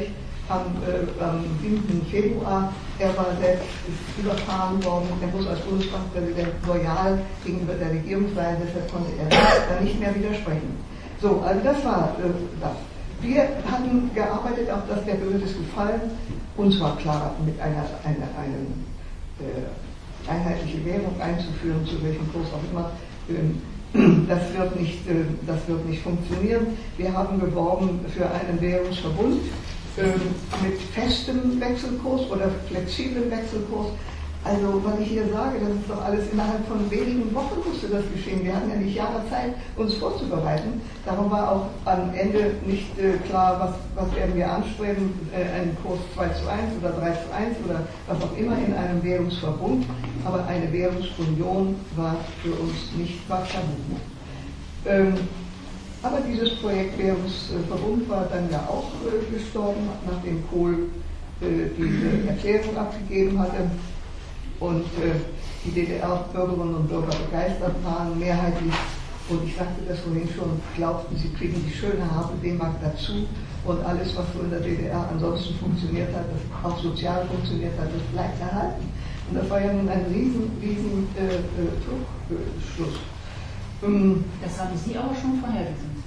am, äh, am siebten Februar. Er war selbst ist überfahren worden. Er muss als Bundespräsident loyal gegenüber der Regierung sein, deshalb konnte er da nicht mehr widersprechen. So, also das war äh, das. Wir hatten gearbeitet, auf das der Bürger ist gefallen. Uns war klar, mit einer, einer, einer äh, einheitliche Währung einzuführen, zu welchem Kurs auch immer. Ähm, Das wird, nicht, das wird nicht funktionieren. Wir haben geworben für einen Währungsverbund mit festem Wechselkurs oder flexiblem Wechselkurs. Also, was ich hier sage, das ist doch alles innerhalb von wenigen Wochen musste das geschehen. Wir hatten ja nicht Jahre Zeit, uns vorzubereiten. Darum war auch am Ende nicht äh, klar, was, was werden wir anstreben, äh, einen Kurs zwei zu eins oder drei zu eins oder was auch immer in einem Währungsverbund. Aber eine Währungsunion war für uns nicht wahrscheinlich. Ähm, aber dieses Projekt Währungsverbund war dann ja auch äh, gestorben, nachdem Kohl äh, diese Erklärung abgegeben hatte. Und äh, die D D R-Bürgerinnen und Bürger begeistert waren, mehrheitlich, und ich sagte das vorhin schon, glaubten, sie kriegen die schöne harte D-Mark dazu und alles, was so in der D D R ansonsten funktioniert hat, das auch sozial funktioniert hat, das bleibt erhalten. Und das war ja nun ein riesen, riesen äh, äh, Trugschluss. Ähm, das haben Sie aber schon vorher gesehen.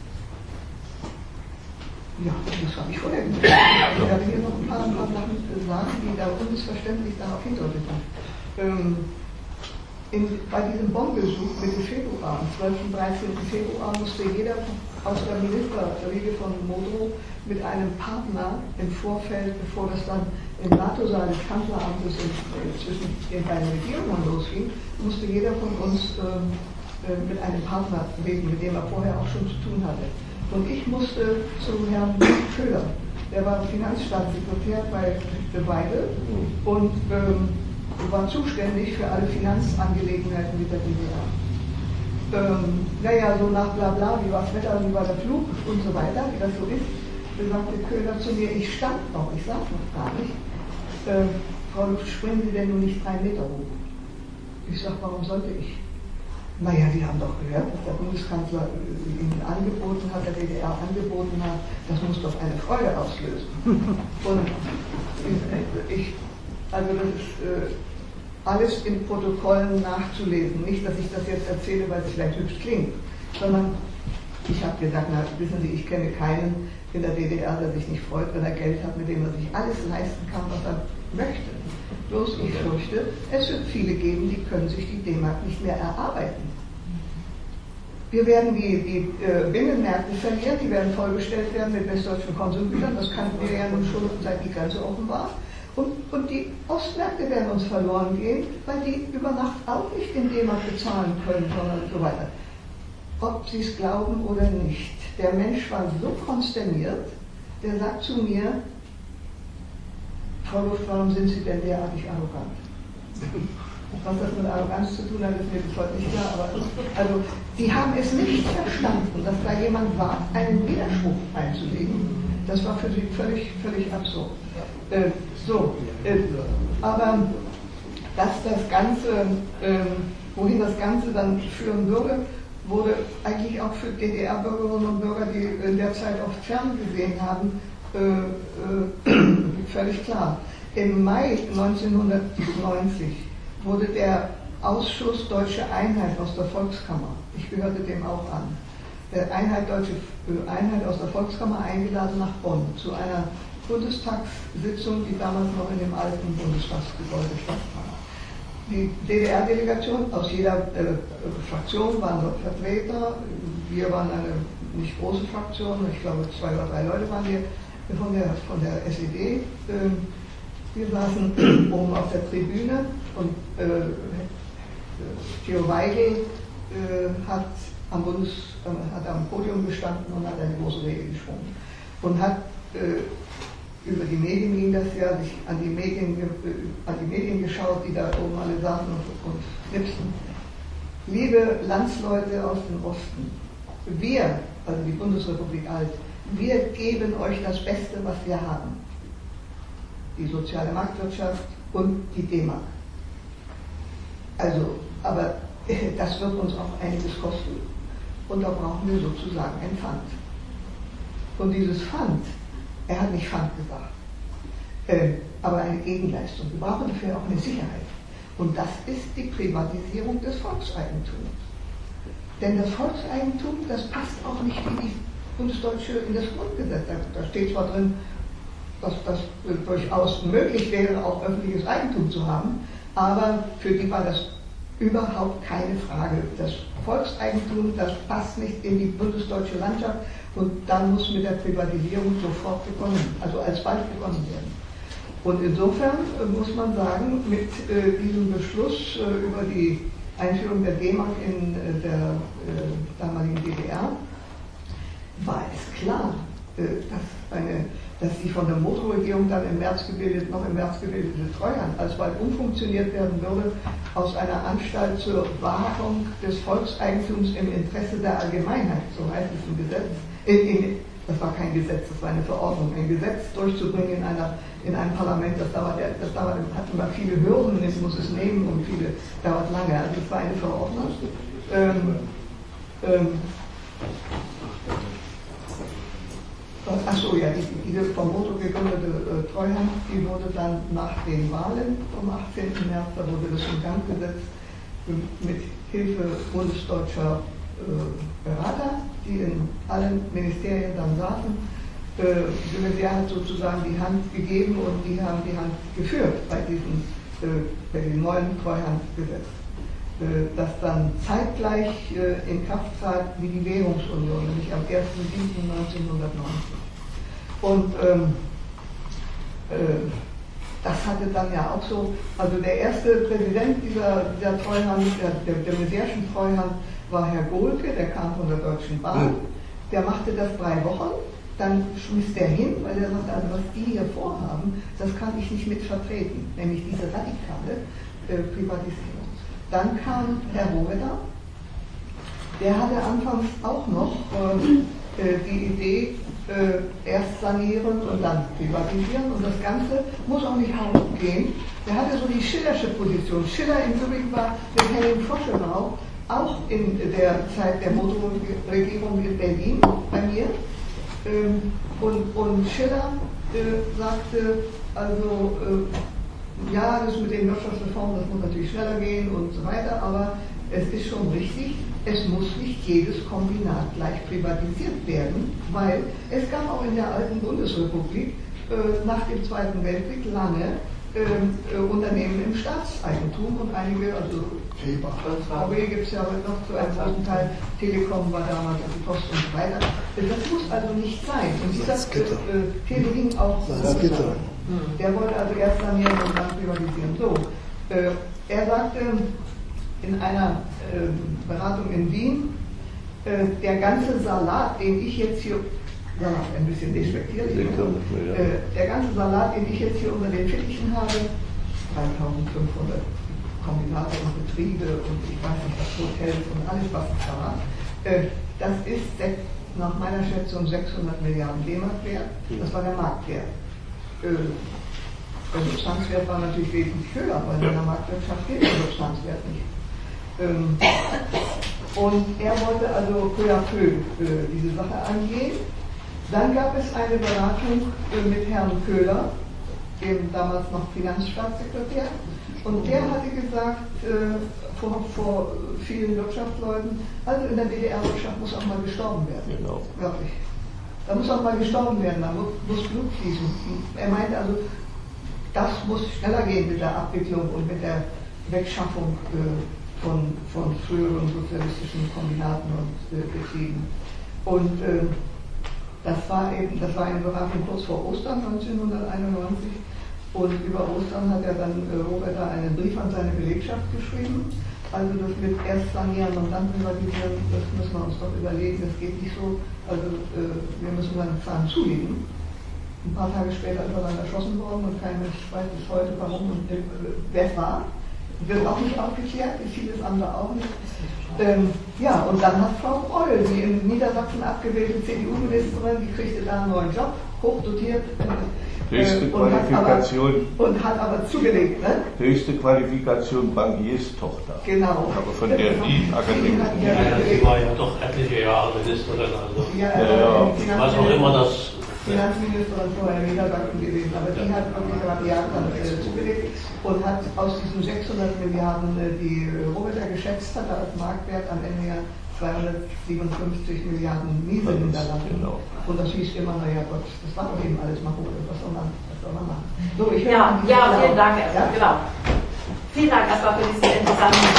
Ja, das habe ich vorher gesehen. Ich werde hier noch ein paar, ein paar Sachen sagen, die da unmissverständlich darauf hindeutet. Ähm, in, bei diesem Bonn-Besuch Mitte Februar, am zwölften und dreizehnten Februar, musste jeder aus der Ministerriege von Modrow mit einem Partner im Vorfeld, bevor das dann im NATO-Saal des Kanzleramtes zwischen den beiden Regierungen losging, musste jeder von uns ähm, äh, mit einem Partner reden, mit dem er vorher auch schon zu tun hatte. Und ich musste zu Herrn Köhler, der war Finanzstaatssekretär bei De Weide und ähm, war zuständig für alle Finanzangelegenheiten mit der D D R. Ähm, naja, so nach bla bla, wie war das Wetter, wie war der Flug und so weiter, wie das so ist, sagte Köhler zu mir, ich stand noch, ich saß noch gar nicht. Äh, Frau Luft, springen Sie denn nun nicht drei Meter hoch? Ich sag, warum sollte ich? Naja, Sie haben doch gehört, dass der Bundeskanzler Ihnen angeboten hat, der D D R angeboten hat, das muss doch eine Freude auslösen. Und ich, also das ist äh, alles in Protokollen nachzulesen. Nicht, dass ich das jetzt erzähle, weil es vielleicht hübsch klingt, sondern ich habe gesagt, na, wissen Sie, ich kenne keinen in der D D R, der sich nicht freut, wenn er Geld hat, mit dem er sich alles leisten kann, was er möchte. Bloß ich fürchte, es wird viele geben, die können sich die D-Mark nicht mehr erarbeiten. Wir werden die, die äh, Binnenmärkte verlieren, die werden vollgestellt werden mit westdeutschen Konsumgütern, das kannten wir ja nun schon, seit die Grenze offen war. Und, und die Ostmärkte werden uns verloren gehen, weil die über Nacht auch nicht in D-Mark bezahlen können, sondern so weiter. Ob Sie es glauben oder nicht, der Mensch war so konsterniert, der sagt zu mir, Frau Luft, warum sind Sie denn derartig arrogant? Was das mit Arroganz zu tun hat, ist mir bis heute nicht klar, aber also, die haben es nicht verstanden, dass da jemand wagt, einen Widerspruch einzulegen. Das war für sie völlig, völlig absurd. Äh, so, äh, aber dass das Ganze, äh, wohin das Ganze dann führen würde, wurde eigentlich auch für D D R-Bürgerinnen und Bürger, die in der Zeit oft ferngesehen haben, äh, äh, völlig klar. Im Mai neunzehnhundertneunzig wurde der Ausschuss Deutsche Einheit aus der Volkskammer, ich gehörte dem auch an, der Einheit Deutsche Einheit aus der Volkskammer eingeladen nach Bonn zu einer Bundestagssitzung, die damals noch in dem alten Bundestagsgebäude stattfand. Die D D R-Delegation aus jeder äh, Fraktion waren dort Vertreter. Wir waren eine nicht große Fraktion, ich glaube zwei oder drei Leute waren wir von der, von der S E D. Ähm, wir saßen oben auf der Tribüne und äh, Theo Weigel äh, hat, am Bundes, äh, hat am Podium gestanden und hat eine große Rede geschwungen. Und hat äh, über die Medien ging das ja, sich an die Medien, an die Medien geschaut, die da oben alle saßen und, und knipsten. Liebe Landsleute aus dem Osten, wir, also die Bundesrepublik Alt, wir geben euch das Beste, was wir haben. Die soziale Marktwirtschaft und die D-Mark. Also, aber das wird uns auch einiges kosten. Und da brauchen wir sozusagen ein Pfand. Und dieses Pfand, er hat nicht Pfand gesagt, Äh, aber eine Gegenleistung. Wir brauchen dafür auch eine Sicherheit. Und das ist die Privatisierung des Volkseigentums. Denn das Volkseigentum, das passt auch nicht in die bundesdeutsche, in das Grundgesetz. Da steht zwar drin, dass das durchaus möglich wäre, auch öffentliches Eigentum zu haben, aber für die war das überhaupt keine Frage. Das Volkseigentum, das passt nicht in die bundesdeutsche Landschaft und dann muss mit der Privatisierung sofort begonnen, also alsbald begonnen werden. Und insofern äh, muss man sagen, mit äh, diesem Beschluss äh, über die Einführung der D-Mark in äh, der äh, damaligen D D R war es klar, äh, dass, eine, dass die von der Motro-Regierung dann im März gebildet, noch im März gebildete Treuhand alsbald umfunktioniert werden würde aus einer Anstalt zur Wahrung des Volkseigentums im Interesse der Allgemeinheit, so heißt es im Gesetz. In, in, das war kein Gesetz, das war eine Verordnung. Ein Gesetz durchzubringen in, einer, in einem Parlament, das dauert, das dauert, hat immer viele Hürden, es muss es nehmen und viele, dauert lange. Also es war eine Verordnung. Ähm, ähm, Achso, ja, die, diese vom Motto gegründete äh, Treuhand, die wurde dann nach den Wahlen vom achtzehnten März, da wurde das in Gang gesetzt, mit Hilfe bundesdeutscher äh, Berater, die in allen Ministerien dann saßen. Äh, de Maizière hat sozusagen die Hand gegeben und die haben die Hand geführt bei diesem, äh, bei dem neuen Treuhandgesetz, äh, das dann zeitgleich äh, in Kraft trat wie die Währungsunion, nämlich am ersten siebten neunzehnhundertneunzig. Und ähm, äh, das hatte dann ja auch so, also der erste Präsident dieser, dieser Treuhand, der, der, der Maizière'schen Treuhand, war Herr Gohlke, der kam von der Deutschen Bahn. Der machte das drei Wochen, dann schmiss der hin, weil er sagte, also was die hier vorhaben, das kann ich nicht mit vertreten, nämlich diese radikale äh, Privatisierung. Dann kam Herr Rohwedder, der hatte anfangs auch noch äh, die Idee, äh, erst sanieren und dann privatisieren und das Ganze muss auch nicht Haupt gehen. Der hatte so die Schillersche Position. Schiller im Übrigen war mit Henning Foschenau auch in der Zeit der Motro-Regierung in Berlin bei mir. Ähm, und, und Schiller äh, sagte, also äh, ja, das mit den Wirtschaftsreformen, das muss natürlich schneller gehen und so weiter, aber es ist schon richtig, es muss nicht jedes Kombinat gleich privatisiert werden, weil es gab auch in der alten Bundesrepublik äh, nach dem Zweiten Weltkrieg lange äh, äh, Unternehmen im Staatseigentum und einige, also V W gibt es ja noch zu einem großen Teil, Telekom war damals, also die Post und so weiter. Das muss also nicht sein. Und dieser äh, Teleling auch, der wollte also erst sanieren und dann privatisieren. So, äh, er sagte in einer äh, Beratung in Wien, äh, der ganze Salat, den ich jetzt hier, Salat ein bisschen despektierlich, äh, der ganze Salat, den ich jetzt hier unter den Fittichen habe, dreitausendfünfhundert Kombinate und Betriebe und ich weiß nicht was, Hotels und alles was es da war, äh, das ist nach meiner Schätzung sechshundert Milliarden D-Mark wert, das war der Marktwert. Äh, der Substanzwert war natürlich wesentlich höher, weil in der Marktwirtschaft gilt der Substanzwert nicht. Ähm, und er wollte also peu à peu äh, diese Sache angehen. Dann gab es eine Beratung äh, mit Herrn Köhler, dem damals noch Finanzstaatssekretär, und der hatte gesagt äh, vor, vor vielen Wirtschaftsleuten, also in der D D R-Wirtschaft muss auch mal gestorben werden. Genau. Wirklich. Da muss auch mal gestorben werden, da muss, muss Blut fließen. Er meinte also, das muss schneller gehen mit der Abwicklung und mit der Wegschaffung äh, von, von früheren sozialistischen Kombinaten und äh, Betrieben. Und äh, das war eben, das war eine Beratung kurz vor Ostern neunzehnhunderteinundneunzig. Und über Ostern hat er dann äh, Rohwedder einen Brief an seine Belegschaft geschrieben. Also das mit erst sanieren und dann privatisieren, das müssen wir uns doch überlegen, das geht nicht so. Also äh, wir müssen seine Zahlen zulegen. Ein paar Tage später ist er dann erschossen worden und kein Mensch weiß bis heute warum und äh, wer es war. Wird auch nicht aufgeklärt, wie vieles andere auch nicht. Ähm, ja, und dann hat Frau Breul, die in Niedersachsen abgewählte C D U-Ministerin, die kriegte da einen neuen Job, hochdotiert. Höchste äh, und Qualifikation. Hat aber, und hat aber zugelegt, ne? Höchste Qualifikation Bankierstochter. Genau. Aber von der die Akademie. Ja, ja, die war ja doch etliche Jahre Ministerin, also ja, ja, was auch immer das Finanzministerin vorher Niedersachsen gewesen, aber die hat wirklich Rabiat dann äh, zugelegt und hat aus diesen sechshundert Milliarden, äh, die Roboter geschätzt hat, als Marktwert am Ende ja zweihundertsiebenundfünfzig Milliarden Miese hinterlassen. Genau. Und das hieß immer, naja Gott, das war doch eben alles mal gut, was soll man, was soll man machen? So, ich ja, ja, vielen Dank erstmal, ja? Genau. Vielen Dank erstmal für diesen interessanten.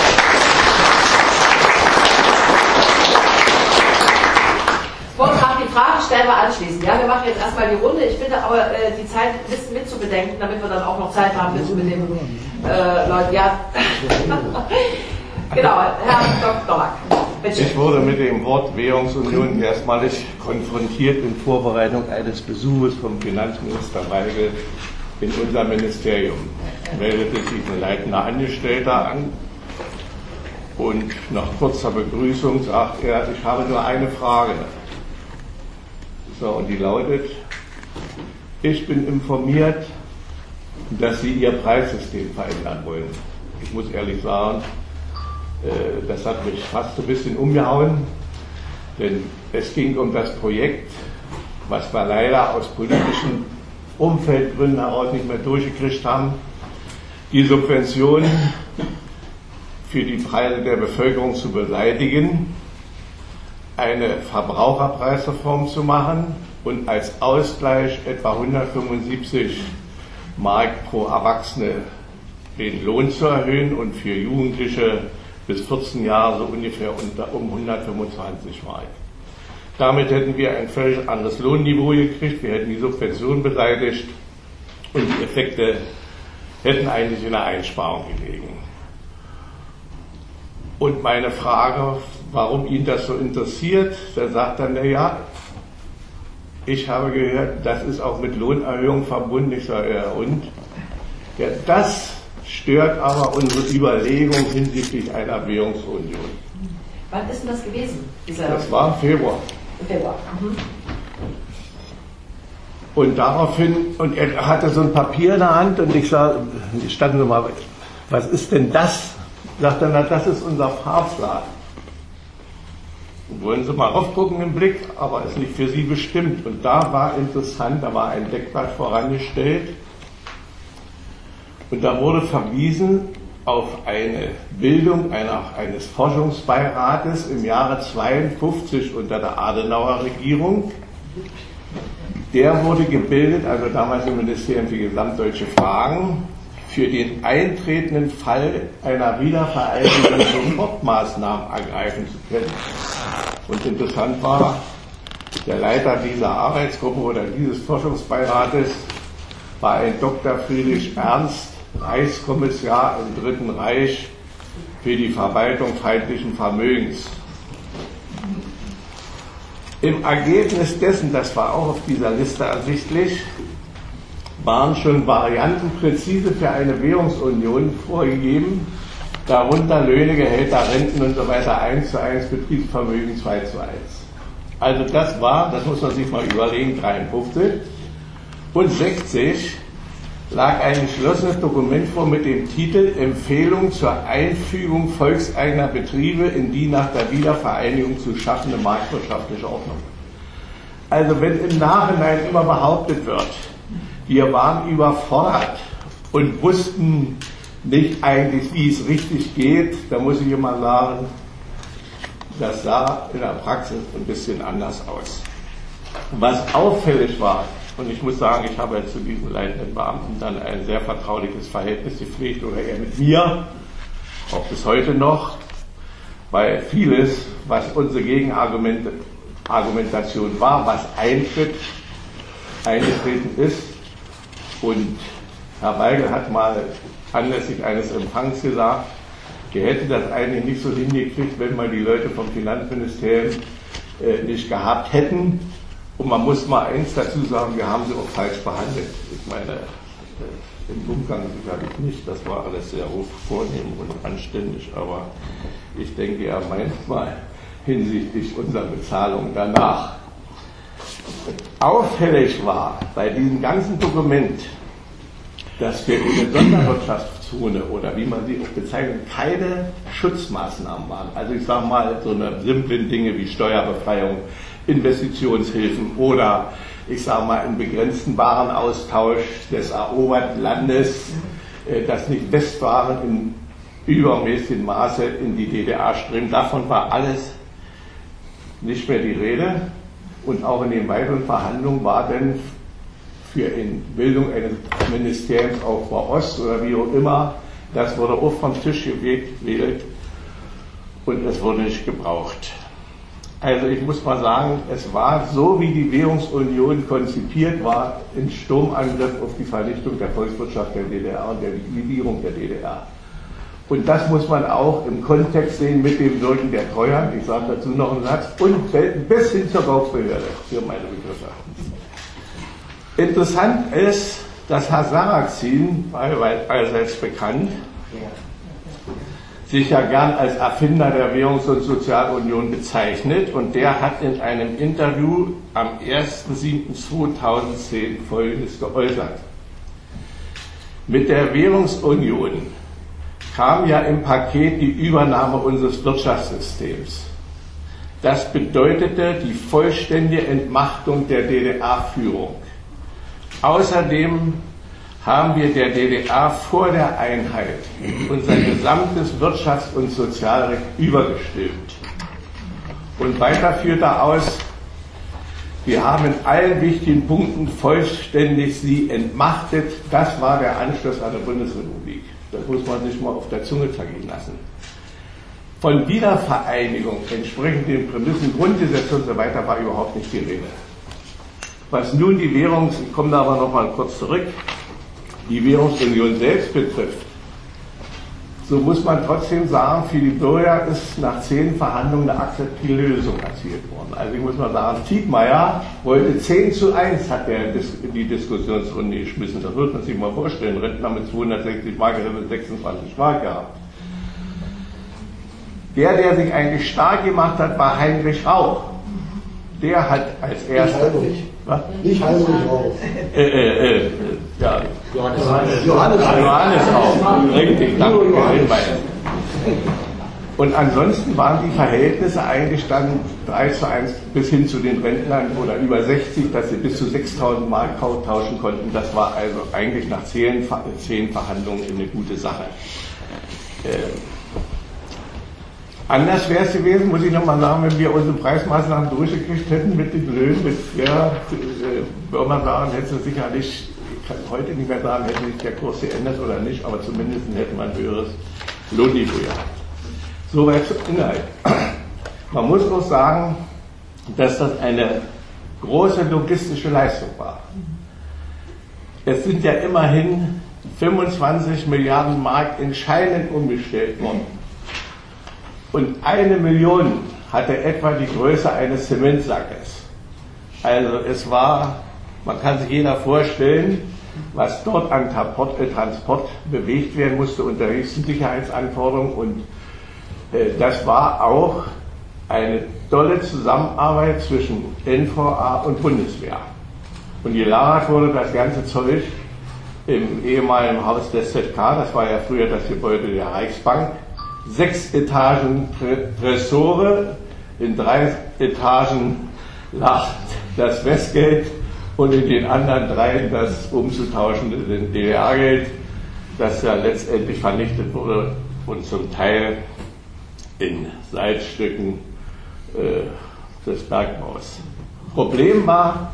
Vortrag, die Fragen stellen wir anschließend. Ja, wir machen jetzt erstmal die Runde. Ich finde aber äh, die Zeit ein bisschen mitzubedenken, damit wir dann auch noch Zeit haben, bis mit den äh, Leuten. Ja. Genau, Herr Doktor Lack. Bitte. Ich wurde mit dem Wort Währungsunion erstmalig konfrontiert in Vorbereitung eines Besuches vom Finanzminister Weigel in unserem Ministerium. Meldete sich ein leitender Angestellter an und nach kurzer Begrüßung sagt er, ich habe nur eine Frage. So, und die lautet, ich bin informiert, dass Sie Ihr Preissystem verändern wollen. Ich muss ehrlich sagen, das hat mich fast ein bisschen umgehauen, denn es ging um das Projekt, was wir leider aus politischen Umfeldgründen heraus nicht mehr durchgekriegt haben, die Subventionen für die Preise der Bevölkerung zu beseitigen, eine Verbraucherpreisreform zu machen und als Ausgleich etwa hundertfünfundsiebzig Mark pro Erwachsene den Lohn zu erhöhen und für Jugendliche bis vierzehn Jahre so ungefähr um hundertfünfundzwanzig Mark. Damit hätten wir ein völlig anderes Lohnniveau gekriegt, wir hätten die Subvention beseitigt und die Effekte hätten eigentlich in der Einsparung gelegen. Und meine Frage, warum ihn das so interessiert, da sagt er, naja, ich habe gehört, das ist auch mit Lohnerhöhung verbunden. Ich sage, ja, und? Ja, das stört aber unsere Überlegung hinsichtlich einer Währungsunion. Wann ist denn das gewesen? Dieser Das war im Februar. Im Februar. Mhm. Und daraufhin, und er hatte so ein Papier in der Hand und ich sage, standen so mal, was ist denn das? Sagt er, na, das ist unser Fahrplan. Und wollen Sie mal raufgucken im Blick, aber ist nicht für Sie bestimmt. Und da war interessant, da war ein Deckblatt vorangestellt und da wurde verwiesen auf eine Bildung einer, eines Forschungsbeirates im Jahre zweiundfünfzig unter der Adenauer Regierung. Der wurde gebildet, also damals im Ministerium für gesamtdeutsche Fragen, für den eintretenden Fall einer Wiedervereinigung Sofortmaßnahmen ergreifen zu können. Und interessant war, der Leiter dieser Arbeitsgruppe oder dieses Forschungsbeirates war ein Doktor Friedrich Ernst, Reichskommissar im Dritten Reich für die Verwaltung feindlichen Vermögens. Im Ergebnis dessen, das war auch auf dieser Liste ersichtlich, waren schon Varianten präzise für eine Währungsunion vorgegeben, darunter Löhne, Gehälter, Renten und so weiter eins zu eins, Betriebsvermögen zwei zu eins. Also das war, das muss man sich mal überlegen, dreiundfünfzig und sechzig lag ein geschlossenes Dokument vor mit dem Titel Empfehlung zur Einfügung volkseigener Betriebe in die nach der Wiedervereinigung zu schaffende marktwirtschaftliche Ordnung. Also wenn im Nachhinein immer behauptet wird, wir waren überfordert und wussten nicht eigentlich, wie es richtig geht, da muss ich immer sagen, das sah in der Praxis ein bisschen anders aus. Was auffällig war, und ich muss sagen, ich habe zu diesen leitenden Beamten dann ein sehr vertrauliches Verhältnis gepflegt, oder eher mit mir, auch bis heute noch, weil vieles, was unsere Gegenargumentation war, was eintritt, eingetreten ist. Und Herr Weigel hat mal anlässlich eines Empfangs gesagt, er hätte das eigentlich nicht so hingekriegt, wenn wir die Leute vom Finanzministerium äh, nicht gehabt hätten. Und man muss mal eins dazu sagen, wir haben sie auch falsch behandelt. Ich meine, äh, im Umgang sicherlich nicht, das war alles sehr hoch vornehm und anständig, aber ich denke ja manchmal hinsichtlich unserer Bezahlung danach. Auffällig war bei diesem ganzen Dokument, dass wir in der Sonderwirtschaftszone oder wie man sie auch bezeichnet, keine Schutzmaßnahmen waren. Also ich sage mal so eine simplen Dinge wie Steuerbefreiung, Investitionshilfen oder ich sage mal, einen begrenzten Warenaustausch des eroberten Landes, dass nicht Westwaren in übermäßigem Maße in die D D R strömen. Davon war alles nicht mehr die Rede. Und auch in den weiteren Verhandlungen war denn für die Bildung eines Ministeriums Aufbau Ost oder wie auch immer, das wurde auch vom Tisch gewählt und es wurde nicht gebraucht. Also ich muss mal sagen, es war so, wie die Währungsunion konzipiert war, ein Sturmangriff auf die Vernichtung der Volkswirtschaft der D D R und der Likvidierung der D D R. Und das muss man auch im Kontext sehen mit dem Wirken der Treuhand, ich sage dazu noch einen Satz, und bis hin zur Raubsbehörde für meine Begriffe. Interessant ist, dass Herr Sarrazin, allseits bekannt, sich ja gern als Erfinder der Währungs- und Sozialunion bezeichnet, und der hat in einem Interview am ersten siebten zweitausendzehn Folgendes geäußert. Mit der Währungsunion kam ja im Paket die Übernahme unseres Wirtschaftssystems. Das bedeutete die vollständige Entmachtung der D D R-Führung. Außerdem haben wir der D D R vor der Einheit unser gesamtes Wirtschafts- und Sozialrecht übergestülpt. Und weiter führt er aus, wir haben in allen wichtigen Punkten vollständig sie entmachtet. Das war der Anschluss an die Bundesrepublik. Das muss man sich mal auf der Zunge zergehen lassen. Von Wiedervereinigung entsprechend den Prämissen, Grundgesetz und so weiter war überhaupt nicht die Rede. Was nun die Währungs-, ich komme da aber noch mal kurz zurück, die Währungsunion selbst betrifft, so muss man trotzdem sagen, für die Bürger ist nach zehn Verhandlungen eine akzeptierte Lösung erzielt worden. Also ich muss mal sagen, Tietmeyer wollte zehn zu eins, hat er in die Diskussionsrunde geschmissen. Das wird man sich mal vorstellen. Rentner mit zweihundertsechzig Mark, er mit sechsundzwanzig Mark gehabt. Der, der sich eigentlich stark gemacht hat, war Heinrich Rauch. Der hat als erster... Was? Nicht Heinrich Rauch. Äh, äh, äh, ja. Johannes. Johannes, Johannes auch. Richtig, danke für den Hinweis. Und ansonsten waren die Verhältnisse eigentlich dann drei zu eins bis hin zu den Rentnern oder über sechzig, dass sie bis zu sechstausend Mark tauschen konnten. Das war also eigentlich nach zehn, zehn Verhandlungen eine gute Sache. Ähm, Anders wäre es gewesen, muss ich nochmal sagen, wenn wir unsere Preismaßnahmen durchgekriegt hätten mit den Löhnen, mit der, würde man sagen, hätte es sicherlich, ich kann heute nicht mehr sagen, hätte sich der Kurs geändert oder nicht, aber zumindest hätte man ein höheres Lohnniveau gehabt. Soweit zum Inhalt. Man muss auch sagen, dass das eine große logistische Leistung war. Es sind ja immerhin fünfundzwanzig Milliarden Mark in Scheinen umgestellt worden. Und eine Million hatte etwa die Größe eines Zementsackes. Also es war, man kann sich jeder vorstellen, was dort an Transport, äh, Transport bewegt werden musste unter höchsten Sicherheitsanforderungen. Und äh, das war auch eine tolle Zusammenarbeit zwischen N V A und Bundeswehr. Und gelagert wurde das ganze Zeug im ehemaligen Haus des Z K, das war ja früher das Gebäude der Reichsbank. Sechs Etagen Tresore, in drei Etagen lag das Westgeld und in den anderen drei das umzutauschende D D R-Geld, das ja letztendlich vernichtet wurde und zum Teil in Seitstücken äh, des Bergbaus. Problem war,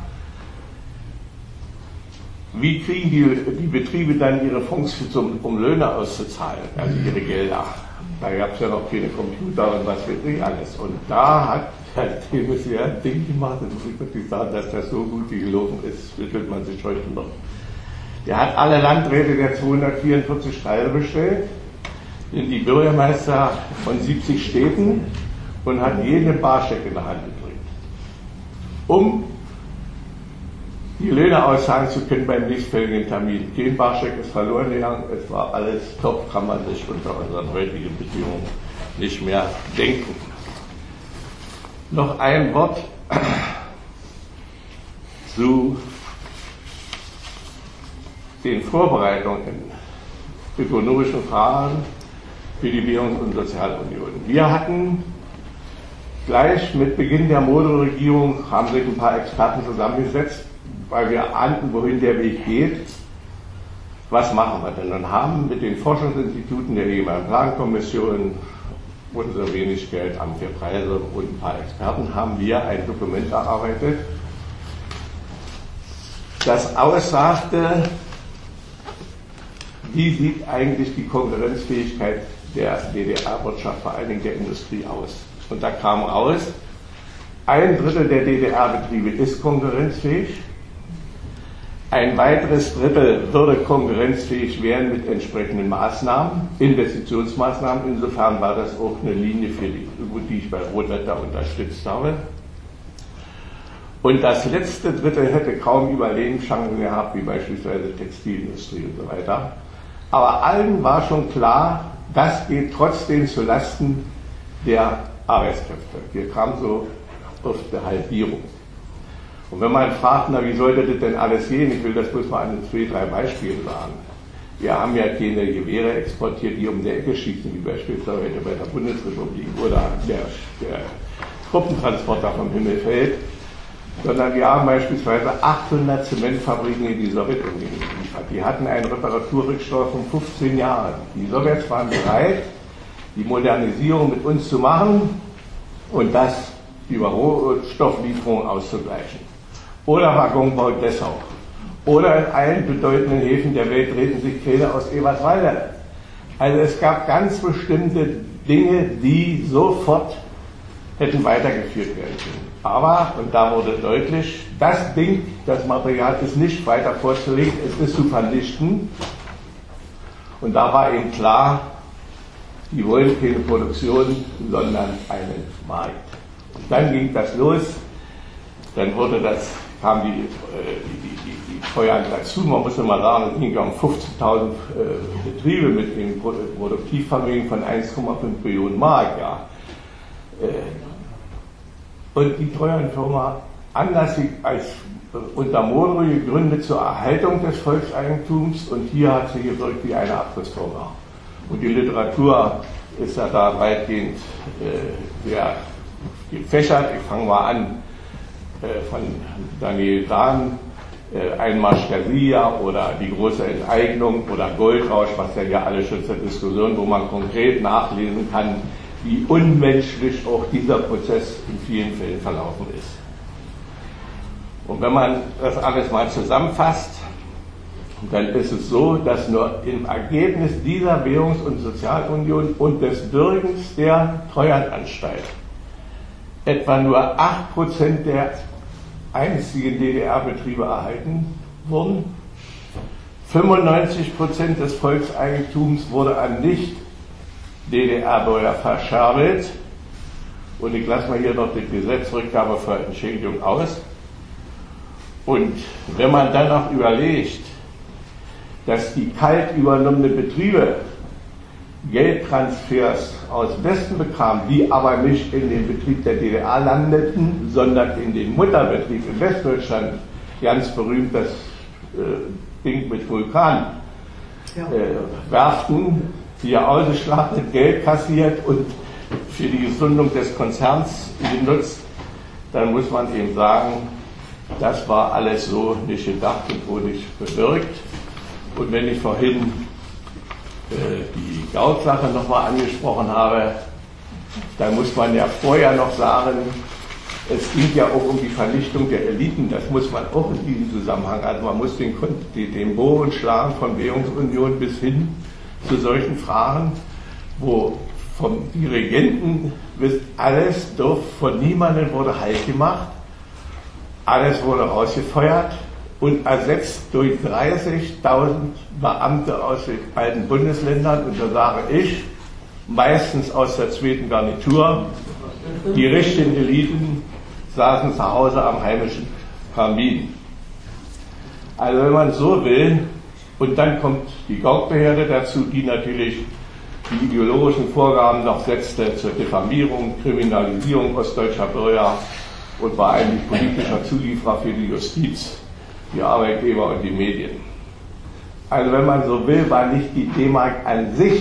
wie kriegen die, die Betriebe dann ihre Fonds, zum, um Löhne auszuzahlen, also ihre Gelder. Da gab es ja noch keine Computer und was weiß ich alles. Und da hat Herr Themes ja ein Ding gemacht, das muss ich wirklich sagen, dass das so gut gelaufen ist, schüttelt man sich heute noch. Der hat alle Landräte der zweihundertvierundvierzig Teile bestellt, sind die Bürgermeister von siebzig Städten und hat jeden Barscheck in der Hand gedrückt, um die Löhne auszahlen zu können beim nächstfälligen Termin. Kein Barscheck ist verloren gegangen, es war alles top, kann man sich unter unseren heutigen Bedingungen nicht mehr denken. Noch ein Wort zu den Vorbereitungen in ökonomischen Fragen für die Währungs- und Sozialunion. Wir hatten gleich mit Beginn der Model-Regierung, haben sich ein paar Experten zusammengesetzt, weil wir ahnten, wohin der Weg geht, was machen wir denn? Und haben mit den Forschungsinstituten der ehemaligen Plankommission, unser Wenigkeit, Amt für Preise und ein paar Experten, haben wir ein Dokument erarbeitet, das aussagte, wie sieht eigentlich die Konkurrenzfähigkeit der D D R-Wirtschaft, vor allen Dingen der Industrie, aus. Und da kam raus, ein Drittel der D D R-Betriebe ist konkurrenzfähig, ein weiteres Drittel würde konkurrenzfähig werden mit entsprechenden Maßnahmen, Investitionsmaßnahmen. Insofern war das auch eine Linie, für die, die ich bei Rotwetter unterstützt habe. Und das letzte Drittel hätte kaum Überlebenschancen gehabt, wie beispielsweise Textilindustrie und so weiter. Aber allen war schon klar, das geht trotzdem zulasten der Arbeitskräfte. Wir kamen so auf die Halbierung. Und wenn man fragt, na, wie sollte das denn alles gehen? Ich will das bloß mal an zwei, drei Beispielen sagen. Wir haben ja keine Gewehre exportiert, die um die Ecke schießen, wie beispielsweise bei der Bundesrepublik oder der, der Truppentransporter vom Himmel fällt, sondern wir haben beispielsweise achthundert Zementfabriken in die Sowjetunion geliefert. Die hatten einen Reparaturrückstau von fünfzehn Jahren. Die Sowjets waren bereit, die Modernisierung mit uns zu machen und das über Rohstofflieferungen auszugleichen. Oder Waggonbau Dessau. Oder in allen bedeutenden Häfen der Welt drehten sich Kähne aus Eberswalde. Also es gab ganz bestimmte Dinge, die sofort hätten weitergeführt werden können. Aber, und da wurde deutlich, das Ding, das Material ist nicht weiter vorzulegen, es ist zu vernichten. Und da war eben klar, die wollen keine Produktion, sondern einen Markt. Und dann ging das los, dann wurde das, kam die, die, die, die Steuern dazu. Man muss immer sagen, es ging ja um fünfzehntausend äh, Betriebe mit einem Produktivvermögen von eins Komma fünf Billionen Mark. Ja. Äh, und die Treuhandfirma, anders als äh, unter Monroe gegründet zur Erhaltung des Volkseigentums, und hier hat sie gewirkt wie eine Abrissfirma. Und die Literatur ist ja da weitgehend äh, sehr gefächert. Ich fange mal an äh, von Daniel Dahn, äh, Einmarsch der Sia oder die große Enteignung oder Goldrausch, was ja hier alles schon zur Diskussion, wo man konkret nachlesen kann, wie unmenschlich auch dieser Prozess in vielen Fällen verlaufen ist. Und wenn man das alles mal zusammenfasst, dann ist es so, dass nur im Ergebnis dieser Währungs- und Sozialunion und des Bürgens der Treuhandanstalt etwa nur acht Prozent der einzigen D D R-Betriebe erhalten wurden. fünfundneunzig Prozent des Volkseigentums wurde an Nicht-D D R-Bürger verscherbelt. Und ich lasse mal hier noch das Gesetz Rückgabe für Entschädigung aus. Und wenn man dann noch überlegt, dass die kalt übernommenen Betriebe Geldtransfers aus Westen bekamen, die aber nicht in den Betrieb der D D R landeten, sondern in den Mutterbetrieb in Westdeutschland, ganz berühmt das äh, Ding mit Vulkan, ja. äh, Werften, hier ausgeschlachtet, Geld kassiert und für die Gesundung des Konzerns genutzt, dann muss man eben sagen, das war alles so nicht gedacht und wurde nicht bewirkt. Und wenn ich vorhin äh, die Gautsache nochmal angesprochen habe, dann muss man ja vorher noch sagen, es ging ja auch um die Vernichtung der Eliten, das muss man auch in diesem Zusammenhang, also man muss den, den Bogen schlagen von Währungsunion bis hin zu solchen Fragen, wo vom Dirigenten bis alles durfte, von niemandem wurde Halt gemacht, alles wurde rausgefeuert und ersetzt durch dreißigtausend Beamte aus den alten Bundesländern, und da sage ich, meistens aus der zweiten Garnitur, die richtigen Eliten saßen zu Hause am heimischen Kamin. Also wenn man so will, und dann kommt die Gaukbehörde dazu, die natürlich die ideologischen Vorgaben noch setzte zur Diffamierung, Kriminalisierung ostdeutscher Bürger und war eigentlich politischer Zulieferer für die Justiz, die Arbeitgeber und die Medien. Also wenn man so will, war nicht die D-Mark an sich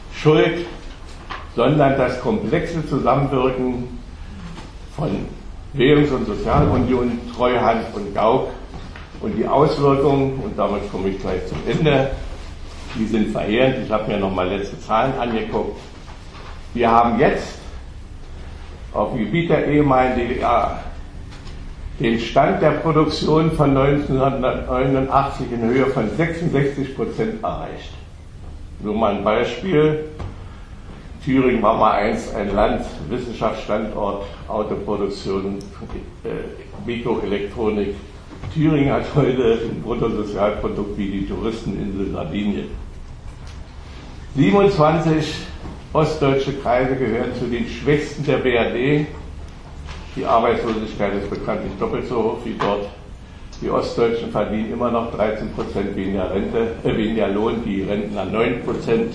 schuld, sondern das komplexe Zusammenwirken von Währungs- und Sozialunion, Treuhand und Gauck und die Auswirkungen, und damit komme ich gleich zum Ende, die sind verheerend. Ich habe mir nochmal letzte Zahlen angeguckt. Wir haben jetzt auf dem Gebiet der ehemaligen D D R den Stand der Produktion von neunzehnhundertneunundachtzig in Höhe von sechsundsechzig Prozent erreicht. Nur mal ein Beispiel. Thüringen war mal einst ein Land, Wissenschaftsstandort, Autoproduktion, äh, Mikroelektronik. Thüringen hat heute ein Bruttosozialprodukt wie die Touristeninsel Sardinien. siebenundzwanzig ostdeutsche Kreise gehören zu den schwächsten der B R D. Die Arbeitslosigkeit ist bekanntlich doppelt so hoch wie dort. Die Ostdeutschen verdienen immer noch dreizehn Prozent weniger Rente, äh, weniger Lohn, die Rentner neun Prozent.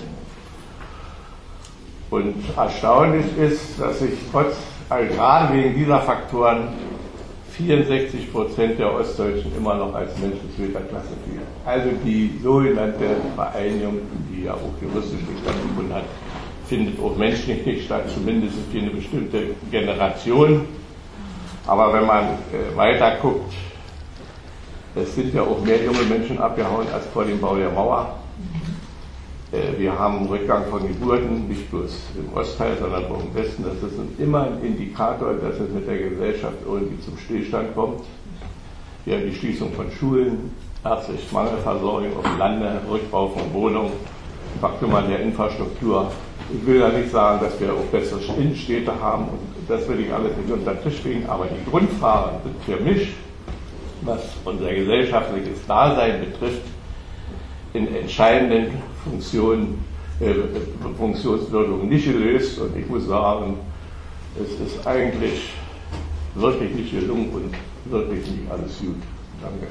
Und erstaunlich ist, dass sich trotz, also gerade wegen dieser Faktoren, vierundsechzig Prozent der Ostdeutschen immer noch als Menschen zweiter Klasse fühlen. Also die sogenannte Vereinigung, die ja auch juristisch nicht stattgefunden hat, findet auch menschlich nicht statt, zumindest für eine bestimmte Generation. Aber wenn man äh, weiter guckt, es sind ja auch mehr junge Menschen abgehauen als vor dem Bau der Mauer. Äh, wir haben einen Rückgang von Geburten, nicht bloß im Ostteil, sondern auch im Westen. Das ist immer ein Indikator, dass es mit der Gesellschaft irgendwie zum Stillstand kommt. Wir haben die Schließung von Schulen, ärztliche Mangelversorgung auf dem Lande, Rückbau von Wohnungen, Verkümmern der Infrastruktur. Ich will ja nicht sagen, dass wir auch bessere Innenstädte haben, und das will ich alles nicht unter den Tisch legen, aber die Grundfragen sind für mich, was unser gesellschaftliches Dasein betrifft, in entscheidenden Funktionen, äh, Funktionswirkungen nicht gelöst, und ich muss sagen, es ist eigentlich wirklich nicht gelungen und wirklich nicht alles gut. Danke.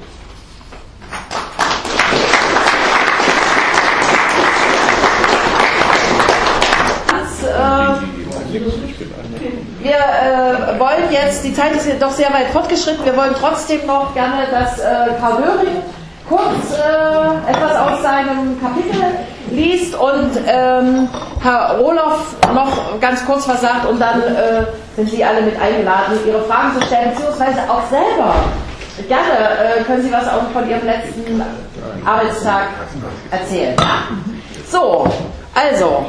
Wir äh, wollen jetzt, die Zeit ist doch sehr weit fortgeschritten, wir wollen trotzdem noch gerne, dass äh, Karl Döring kurz äh, etwas aus seinem Kapitel liest und ähm, Herr Rohloff noch ganz kurz was sagt, und dann äh, sind Sie alle mit eingeladen, Ihre Fragen zu stellen, beziehungsweise auch selber. Gerne äh, können Sie was auch von Ihrem letzten Arbeitstag erzählen. So, also.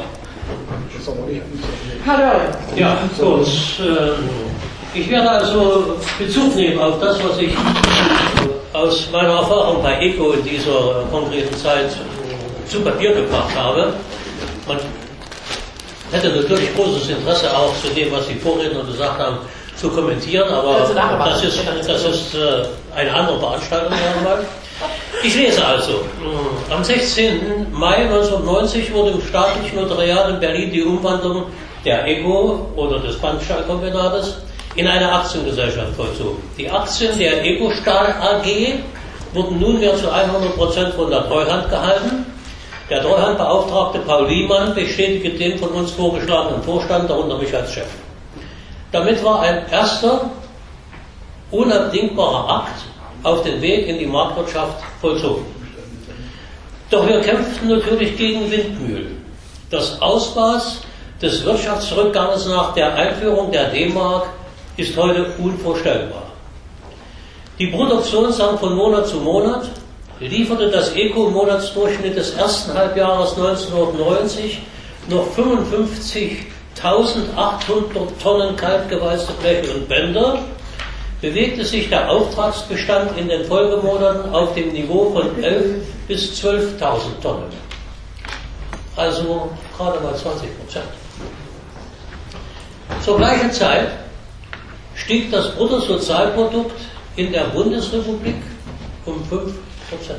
Ja, gut. Ich werde also Bezug nehmen auf das, was ich aus meiner Erfahrung bei ECO in dieser konkreten Zeit zu Papier gebracht habe. Man hätte natürlich großes Interesse auch zu dem, was die Vorredner gesagt haben, zu kommentieren, aber das ist, das ist eine andere Veranstaltung. Ich lese also. Am sechzehnten Mai neunzehnhundertneunzig wurde im staatlichen Notariat in Berlin die Umwandlung der ECO oder des Bandstahlkombinates in eine Aktiengesellschaft vollzogen. Die Aktien der ECO Stahl A G wurden nunmehr zu hundert Prozent von der Treuhand gehalten. Der Treuhandbeauftragte Paul Wiemann bestätigte den von uns vorgeschlagenen Vorstand, darunter mich als Chef. Damit war ein erster, unabdingbarer Akt auf den Weg in die Marktwirtschaft vollzogen. Doch wir kämpften natürlich gegen Windmühlen. Das Ausmaß des Wirtschaftsrückganges nach der Einführung der D-Mark ist heute unvorstellbar. Die Produktion sank von Monat zu Monat, lieferte das ECO im Monatsdurchschnitt des ersten Halbjahres neunzehnhundertneunzig noch fünfundfünfzigtausendachthundert Tonnen kaltgewalzte Bleche und Bänder, bewegte sich der Auftragsbestand in den Folgemonaten auf dem Niveau von elftausend bis zwölftausend Tonnen. Also gerade mal zwanzig Prozent. Zur gleichen Zeit stieg das Bruttosozialprodukt in der Bundesrepublik um fünf Prozent.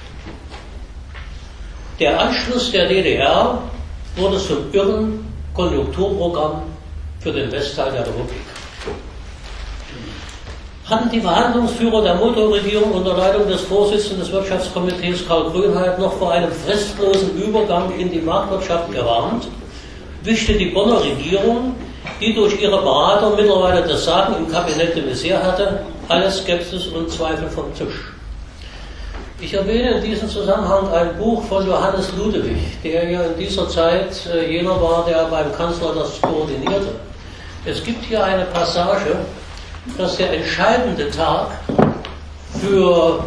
Der Anschluss der D D R wurde zum irren Konjunkturprogramm für den Westteil der Republik. Hatten die Verhandlungsführer der Motorregierung unter Leitung des Vorsitzenden des Wirtschaftskomitees Karl Grünheit noch vor einem fristlosen Übergang in die Marktwirtschaft gewarnt, wischte die Bonner Regierung, die durch ihre Berater mittlerweile das Sagen im Kabinett de Maizière hatte, alle Skepsis und Zweifel vom Tisch. Ich erwähne in diesem Zusammenhang ein Buch von Johannes Ludewig, der ja in dieser Zeit äh, jener war, der beim Kanzler das koordinierte. Es gibt hier eine Passage, dass der entscheidende Tag für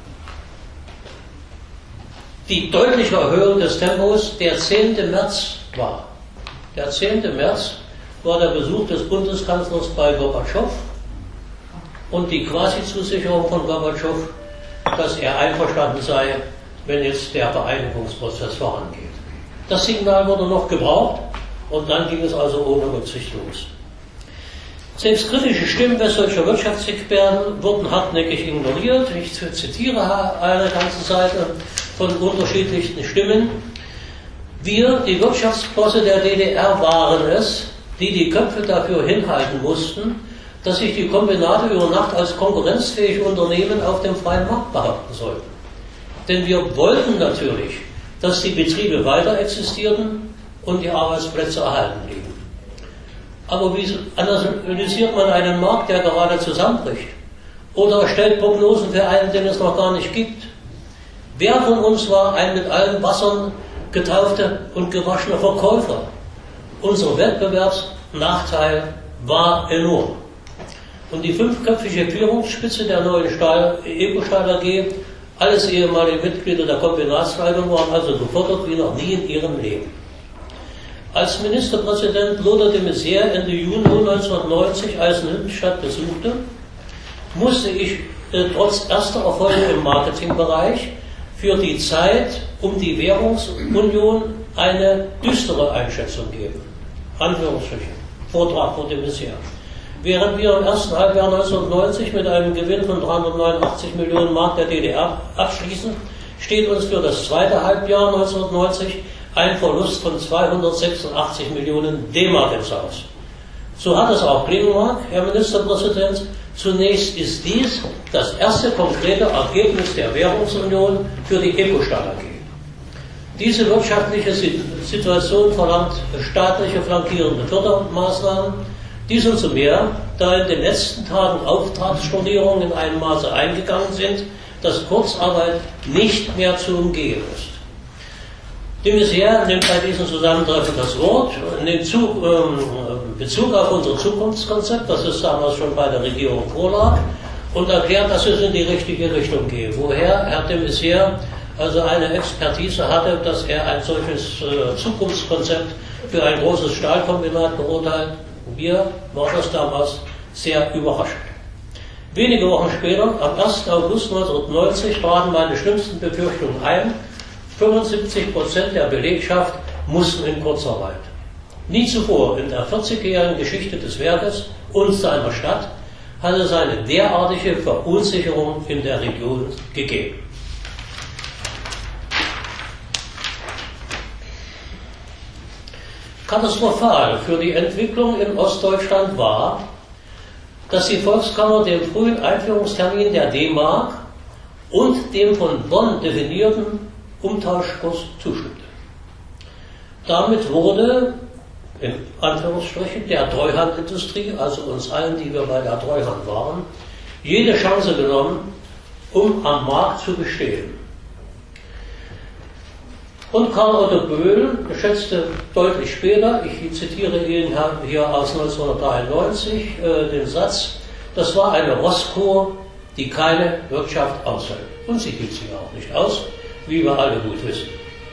die deutliche Erhöhung des Tempos der zehnte März war. Der zehnte März war der Besuch des Bundeskanzlers bei Gorbatschow und die Quasi-Zusicherung von Gorbatschow, dass er einverstanden sei, wenn jetzt der Vereinigungsprozess vorangeht. Das Signal wurde noch gebraucht und dann ging es also ohne Rücksicht los. Selbst kritische Stimmen westdeutscher Wirtschaftsexperten wurden hartnäckig ignoriert. Ich zitiere eine ganze Seite von unterschiedlichen Stimmen. Wir, die Wirtschaftsbosse der D D R, waren es, die die Köpfe dafür hinhalten mussten, dass sich die Kombinate über Nacht als konkurrenzfähige Unternehmen auf dem freien Markt behaupten sollten. Denn wir wollten natürlich, dass die Betriebe weiter existierten und die Arbeitsplätze erhalten blieben. Aber wie analysiert man einen Markt, der gerade zusammenbricht? Oder stellt Prognosen für einen, den es noch gar nicht gibt? Wer von uns war ein mit allen Wassern getaufter und gewaschener Verkäufer? Unser Wettbewerbsnachteil war enorm. Und die fünfköpfige Führungsspitze der neuen Stahl, Eco-Stahl A G, alles ehemalige Mitglieder der Kombinatsleitung, waren also gefordert wie noch nie in ihrem Leben. Als Ministerpräsident Lothar de Maizière Ende Juni neunzehnhundertneunzig Eisenhüttenstadt besuchte, musste ich äh, trotz erster Erfolge im Marketingbereich für die Zeit um die Währungsunion eine düstere Einschätzung geben. Anführungsstriche. Vortrag von de Maizière. Während wir im ersten Halbjahr neunzehnhundertneunzig mit einem Gewinn von dreihundertneunundachtzig Millionen Mark der D D R abschließen, steht uns für das zweite Halbjahr neunzehnhundertneunzig ein Verlust von zweihundertsechsundachtzig Millionen D-Mark ins Haus. So hat es auch klingen mag, Herr Ministerpräsident. Zunächst ist dies das erste konkrete Ergebnis der Währungsunion für die Eco-Stahl A G. Diese wirtschaftliche Situation verlangt staatliche flankierende Fördermaßnahmen. Dies umso mehr, da in den letzten Tagen Auftragsstornierungen in einem Maße eingegangen sind, dass Kurzarbeit nicht mehr zu umgehen ist. De Maizière nimmt bei diesem Zusammentreffen das Wort, nimmt zu, ähm, Bezug auf unser Zukunftskonzept, das es damals schon bei der Regierung vorlag, und erklärt, dass es in die richtige Richtung geht. Woher Herr de Maizière also eine Expertise hatte, dass er ein solches äh, Zukunftskonzept für ein großes Stahlkombinat beurteilt, mir war das damals sehr überraschend. Wenige Wochen später, am ersten August neunzehnhundertneunzig, traten meine schlimmsten Befürchtungen ein. fünfundsiebzig Prozent der Belegschaft mussten in Kurzarbeit. Nie zuvor in der vierzigjährigen Geschichte des Werkes und seiner Stadt hatte es eine derartige Verunsicherung in der Region gegeben. Katastrophal für die Entwicklung in Ostdeutschland war, dass die Volkskammer dem frühen Einführungstermin der D-Mark und dem von Bonn definierten Umtauschkurs zustimmte. Damit wurde, in Anführungsstrichen, der Treuhandindustrie, also uns allen, die wir bei der Treuhand waren, jede Chance genommen, um am Markt zu bestehen. Und Karl Otto Böhl schätzte deutlich später, ich zitiere ihn hier aus neunzehnhundertdreiundneunzig, äh, den Satz, das war eine Rosskur, die keine Wirtschaft aushält. Und sie hielt sie auch nicht aus, wie wir alle gut wissen.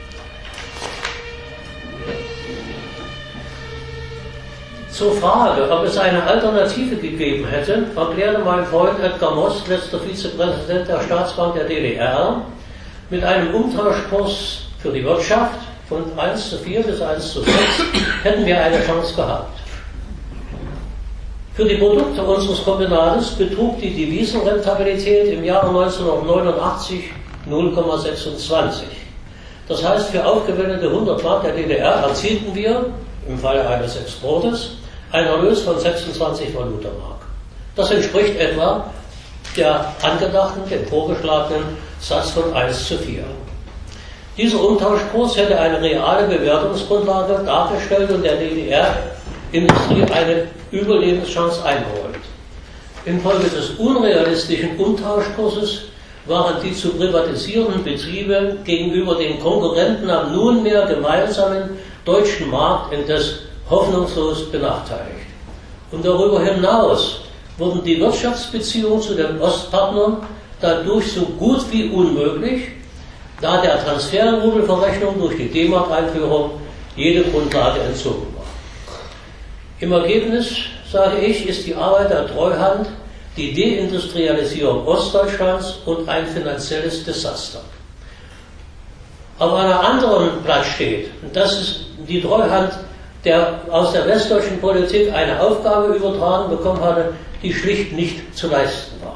Zur Frage, ob es eine Alternative gegeben hätte, erklärte mein Freund Edgar Most, letzter Vizepräsident der Staatsbank der D D R, mit einem Umtauschkurs für die Wirtschaft von eins zu vier bis eins zu sechs hätten wir eine Chance gehabt. Für die Produkte unseres Kombinates betrug die Devisenrentabilität im Jahre neunzehnhundertneunundachtzig null Komma sechsundzwanzig. Das heißt, für aufgewendete hundert Mark der D D R erzielten wir, im Falle eines Exportes, einen Erlös von sechsundzwanzig Valutamark. Das entspricht etwa der angedachten, dem vorgeschlagenen Satz von eins zu vier. Dieser Umtauschkurs hätte eine reale Bewertungsgrundlage dargestellt und der D D R-Industrie eine Überlebenschance eingeräumt. Infolge des unrealistischen Umtauschkurses waren die zu privatisierenden Betriebe gegenüber den Konkurrenten am nunmehr gemeinsamen deutschen Markt indes hoffnungslos benachteiligt. Und darüber hinaus wurden die Wirtschaftsbeziehungen zu den Ostpartnern dadurch so gut wie unmöglich, da der Transferrubelverrechnung durch die D-Mark-Einführung jede Grundlage entzogen war. Im Ergebnis, sage ich, ist die Arbeit der Treuhand die Deindustrialisierung Ostdeutschlands und ein finanzielles Desaster. Auf einer anderen Blatt steht, dass es die Treuhand der aus der westdeutschen Politik eine Aufgabe übertragen bekommen hatte, die schlicht nicht zu leisten war.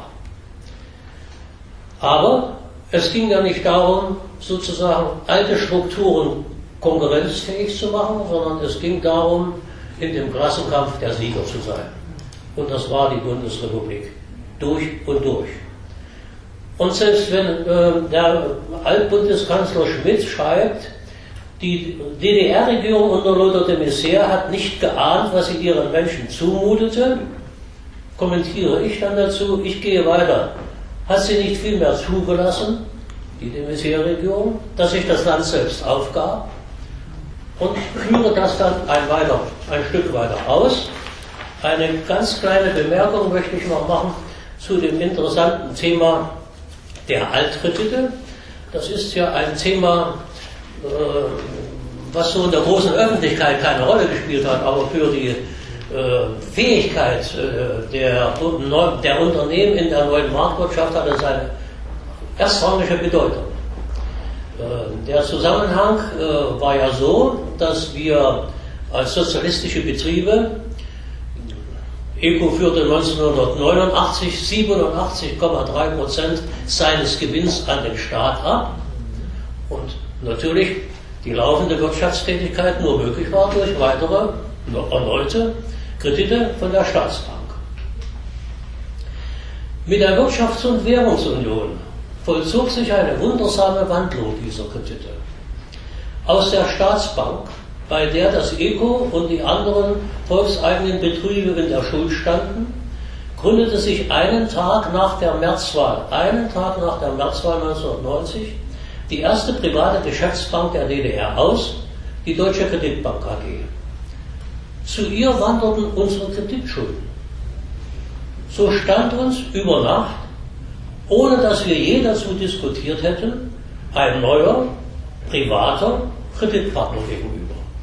Aber es ging ja nicht darum, sozusagen alte Strukturen konkurrenzfähig zu machen, sondern es ging darum, in dem Klassenkampf der Sieger zu sein. Und das war die Bundesrepublik. Durch und durch. Und selbst wenn äh, der Altbundeskanzler Schmidt schreibt, die D D R-Regierung unter Lothar de Maizière hat nicht geahnt, was sie ihren Menschen zumutete, kommentiere ich dann dazu, ich gehe weiter. Hat sie nicht viel mehr zugelassen, die de Maizière-Regierung, dass sich das Land selbst aufgab, und führe das dann ein, weiter, ein Stück weiter aus. Eine ganz kleine Bemerkung möchte ich noch machen zu dem interessanten Thema der Altkredite. Das ist ja ein Thema, äh, was so in der großen Öffentlichkeit keine Rolle gespielt hat, aber für die äh, Fähigkeit äh, der, der Unternehmen in der neuen Marktwirtschaft hat es eine erstrangige Bedeutung. Äh, der Zusammenhang äh, war ja so, dass wir als sozialistische Betriebe, ECO führte neunzehnhundertneunundachtzig siebenundachtzig Komma drei Prozent seines Gewinns an den Staat ab und natürlich die laufende Wirtschaftstätigkeit nur möglich war durch weitere, erneute Kredite von der Staatsbank. Mit der Wirtschafts- und Währungsunion vollzog sich eine wundersame Wandlung dieser Kredite. Aus der Staatsbank, bei der das ECO und die anderen volkseigenen Betriebe in der Schuld standen, gründete sich einen Tag nach der Märzwahl, einen Tag nach der Märzwahl neunzehnhundertneunzig, die erste private Geschäftsbank der D D R aus, die Deutsche Kreditbank A G. Zu ihr wanderten unsere Kreditschulden. So stand uns über Nacht, ohne dass wir je dazu diskutiert hätten, ein neuer, privater Kreditpartner gegenüber.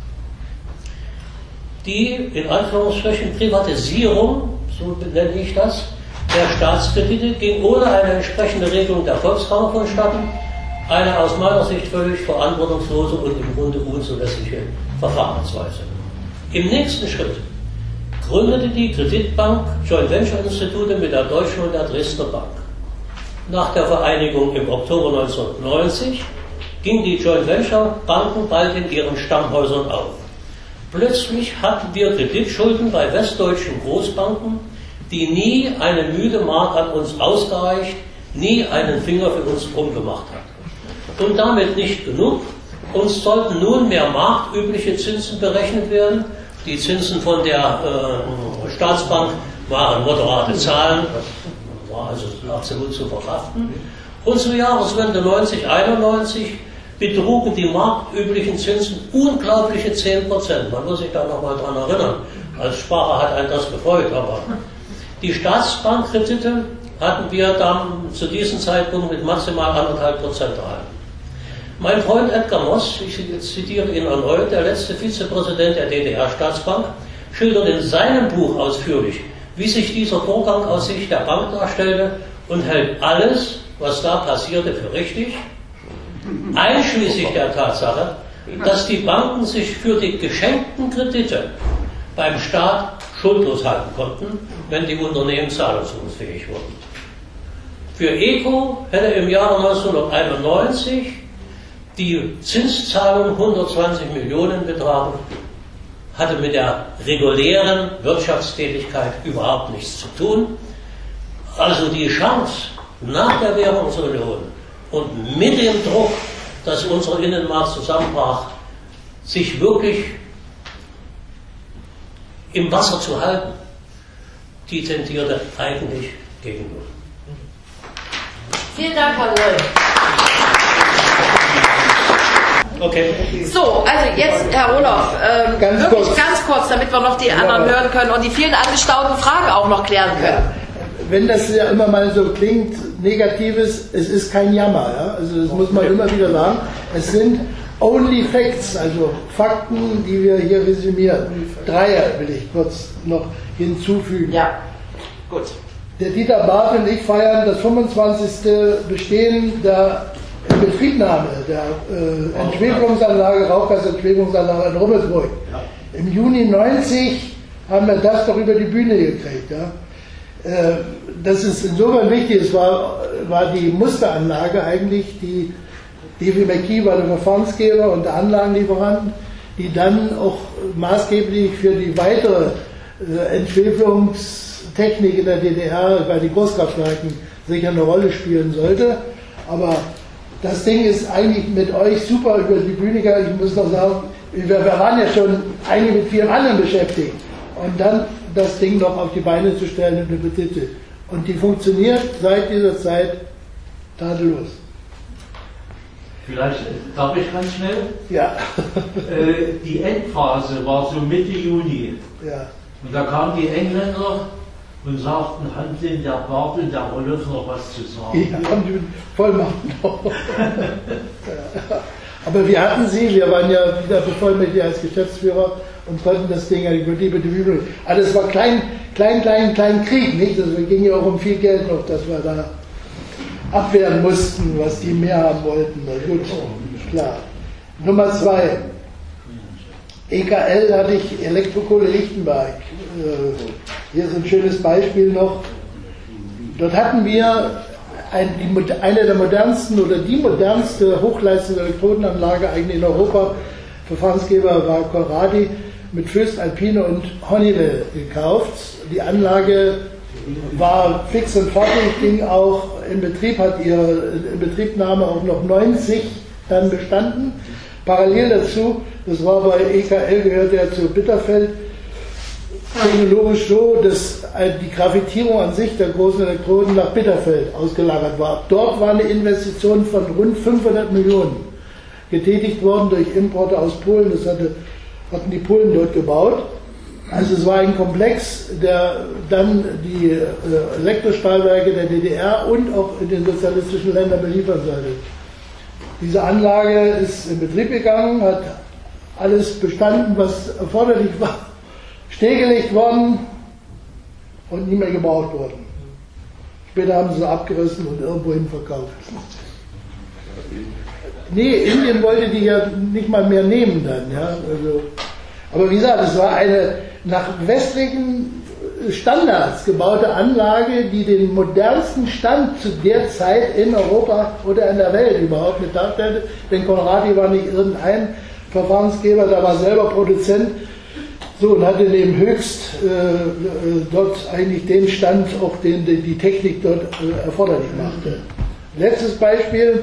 Die, in Anführungsstrichen, Privatisierung, so nenne ich das, der Staatskredite ging ohne eine entsprechende Regelung der Volkskammer vonstatten, eine aus meiner Sicht völlig verantwortungslose und im Grunde unzulässige Verfahrensweise. Im nächsten Schritt gründete die Kreditbank Joint Venture Institute mit der Deutschen und der Dresdner Bank. Nach der Vereinigung im Oktober neunzehnhundertneunzig gingen die Joint Venture Banken bald in ihren Stammhäusern auf. Plötzlich hatten wir Kreditschulden bei westdeutschen Großbanken, die nie eine müde Mark an uns ausgereicht, nie einen Finger für uns krumm gemacht hat. Und damit nicht genug. Uns sollten nunmehr marktübliche Zinsen berechnet werden. Die Zinsen von der äh, Staatsbank waren moderate Zahlen, das war also absolut zu verkraften. Und zur Jahreswende neunzig einundneunzig betrugen die marktüblichen Zinsen unglaubliche zehn Prozent. Man muss sich da nochmal dran erinnern. Als Sparer hat einen das gefreut, aber die Staatsbankkredite hatten wir dann zu diesem Zeitpunkt mit maximal anderthalb Prozent erhalten. Mein Freund Edgar Moss, ich zitiere ihn erneut, der letzte Vizepräsident der D D R-Staatsbank, schildert in seinem Buch ausführlich, wie sich dieser Vorgang aus Sicht der Bank darstellte und hält alles, was da passierte, für richtig, einschließlich der Tatsache, dass die Banken sich für die geschenkten Kredite beim Staat schuldlos halten konnten, wenn die Unternehmen zahlungsunfähig wurden. Für ECO hätte im Jahre neunzehnhunderteinundneunzig die Zinszahlung hundertzwanzig Millionen betragen, hatte mit der regulären Wirtschaftstätigkeit überhaupt nichts zu tun. Also die Chance nach der Währungsunion und mit dem Druck, dass unser Innenmarkt zusammenbrach, sich wirklich im Wasser zu halten, die tendierte eigentlich gegen null. Vielen Dank, Herr Wohl. Okay. So, also jetzt, Herr Roloff, ähm, Ganz wirklich kurz. ganz kurz, damit wir noch die anderen Ja. hören können und die vielen angestauten Fragen auch noch klären können. Ja. Wenn das ja immer mal so klingt, Negatives, es ist kein Jammer. Ja? Also das muss man immer wieder sagen. Es sind only facts, also Fakten, die wir hier resümieren. Dreier will ich kurz noch hinzufügen. Ja, gut. Der Dieter Barth und ich feiern das fünfundzwanzigste Bestehen der Inbetriebnahme der äh, Entschwefelungsanlage, Rauchgasentschwefelungsanlage in Rummelsburg. Im Juni neunzig haben wir das doch über die Bühne gekriegt. Ja? Äh, das ist insofern wichtig, es war, war die Musteranlage eigentlich, die D W McKee war der Verfahrensgeber und der Anlagenlieferant, die dann auch maßgeblich für die weitere äh, Entschwefelungstechnik in der D D R bei den Großkraftwerken sicher eine Rolle spielen sollte. Aber das Ding ist eigentlich mit euch super über die Bühne gegangen. Ich muss noch sagen, wir, wir waren ja schon einige mit vielen anderen beschäftigt. Und dann das Ding noch auf die Beine zu stellen und eine Petitte. Und die funktioniert seit dieser Zeit tadellos. Vielleicht darf ich ganz schnell. Ja. Äh, die Endphase war so Mitte Juni. Ja. Und da kamen die Engländer und sagten, Handeln der Barth und der Roloff noch was zu sagen. Ja, haben die Vollmachten noch. Aber wir hatten sie, wir waren ja wieder bevollmächtigt als Geschäftsführer und konnten das Ding über die Betriebe. Also es war klein, klein, klein, klein Krieg, nicht? Also es ging ja auch um viel Geld noch, dass wir da abwehren mussten, was die mehr haben wollten. Na gut, klar. Nummer zwei. E K L hatte ich Elektrokohle Lichtenberg. Hier ist ein schönes Beispiel noch. Dort hatten wir ein, die, eine der modernsten oder die modernste Hochleistungs-Elektrodenanlage eigentlich in Europa. Verfahrensgeber war Corradi mit Föst Alpine und Honeywell gekauft. Die Anlage war fix und fertig, ging auch in Betrieb, hat ihre Inbetriebnahme auch noch neunzig dann bestanden. Parallel dazu, das war bei E K L, gehört ja zu Bitterfeld, technologisch so, dass die Graphitierung an sich der großen Elektroden nach Bitterfeld ausgelagert war. Dort war eine Investition von rund fünfhundert Millionen getätigt worden durch Importe aus Polen. Das hatte, hatten die Polen dort gebaut. Also es war ein Komplex, der dann die äh, Elektrostahlwerke der D D R und auch in den sozialistischen Ländern beliefern sollte. Diese Anlage ist in Betrieb gegangen, hat alles bestanden, was erforderlich war, stillgelegt worden und nie mehr gebraucht worden. Später haben sie sie abgerissen und irgendwohin verkauft. Nee, Indien wollte die ja nicht mal mehr nehmen dann. Ja? Also, aber wie gesagt, es war eine nach westlichen Standards gebaute Anlage, die den modernsten Stand zu der Zeit in Europa oder in der Welt überhaupt mit darstellte. Denn Conradi war nicht irgendein Verfahrensgeber, der war selber Produzent. So, und hatte neben Höchst äh, dort eigentlich den Stand, auch den, den die Technik dort äh, erforderlich machte. Letztes Beispiel,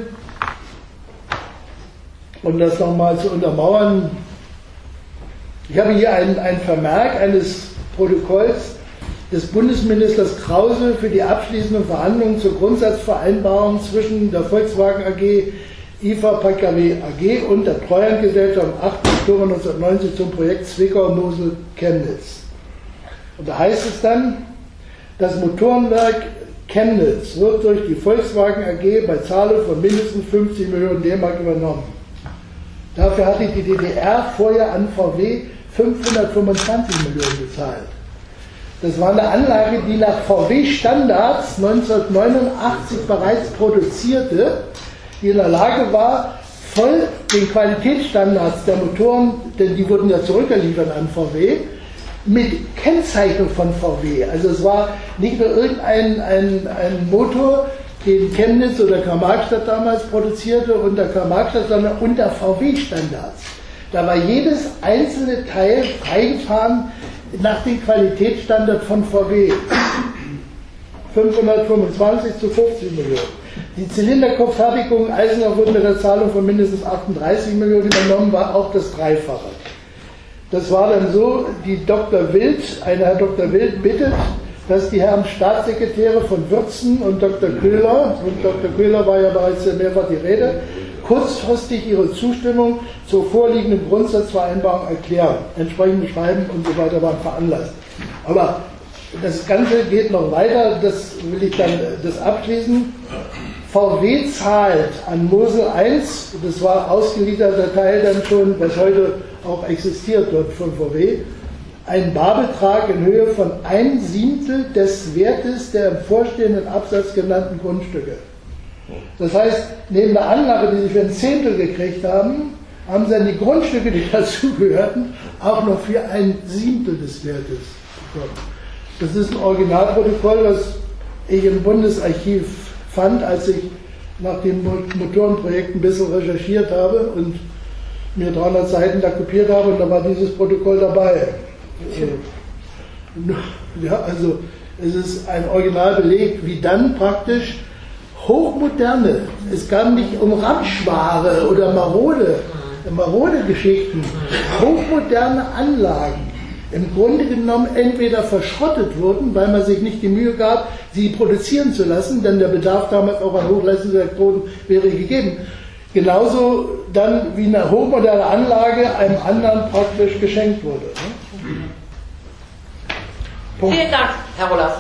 um das nochmal zu untermauern. Ich habe hier einen, einen Vermerk eines Protokolls des Bundesministers Krause für die abschließenden Verhandlungen zur Grundsatzvereinbarung zwischen der Volkswagen A G, I F A P K W A G und der Treuhandgesellschaft am achten Oktober neunzehnhundertneunzig zum Projekt Zwickau-Mosel-Chemnitz. Und da heißt es dann, das Motorenwerk Chemnitz wird durch die Volkswagen A G bei Zahlung von mindestens fünfzig Millionen D-Mark übernommen. Dafür hatte die D D R vorher an V W fünfhundertfünfundzwanzig Millionen bezahlt. Das war eine Anlage, die nach V W-Standards neunzehnhundertneunundachtzig bereits produzierte, die in der Lage war, voll den Qualitätsstandards der Motoren, denn die wurden ja zurückgeliefert an V W, mit Kennzeichnung von V W. Also es war nicht nur irgendein ein, ein Motor, den Chemnitz oder Karl-Marx-Stadt damals produzierte unter Karl-Marx-Stadt, sondern unter V W-Standards. Da war jedes einzelne Teil freigefahren nach dem Qualitätsstandard von V W. fünfhundertfünfundzwanzig zu fünfzig Millionen. Die Zylinderkopffertigung Eisenach wurde mit der Zahlung von mindestens achtunddreißig Millionen übernommen, war auch das Dreifache. Das war dann so, die Doktor Wild, ein Herr Doktor Wild bittet, dass die Herren Staatssekretäre von Würzen und Doktor Köhler, und Doktor Köhler war ja bereits mehrfach die Rede, kurzfristig ihre Zustimmung zur vorliegenden Grundsatzvereinbarung erklären. Entsprechende Schreiben und so weiter waren veranlasst. Aber das Ganze geht noch weiter, das will ich dann das abschließen. V W zahlt an Mosel eins, das war ausgelieferter Teil dann schon, was heute auch existiert dort von V W, einen Barbetrag in Höhe von ein Siebtel des Wertes der im vorstehenden Absatz genannten Grundstücke. Das heißt, neben der Anlage, die sie für ein Zehntel gekriegt haben, haben sie dann die Grundstücke, die dazugehörten, auch noch für ein Siebtel des Wertes bekommen. Das ist ein Originalprotokoll, das ich im Bundesarchiv fand, als ich nach dem Motorenprojekt ein bisschen recherchiert habe und mir dreihundert Seiten da kopiert habe, und da war dieses Protokoll dabei. Ja, also es ist ein Originalbeleg, wie dann praktisch hochmoderne, es kam nicht um Ramschware oder marode, marode Geschichten, hochmoderne Anlagen im Grunde genommen entweder verschrottet wurden, weil man sich nicht die Mühe gab, sie produzieren zu lassen, denn der Bedarf damals auch an Hochleistungselektroden wäre gegeben. Genauso dann wie eine hochmoderne Anlage einem anderen praktisch geschenkt wurde. Vielen Dank, Herr Rollers.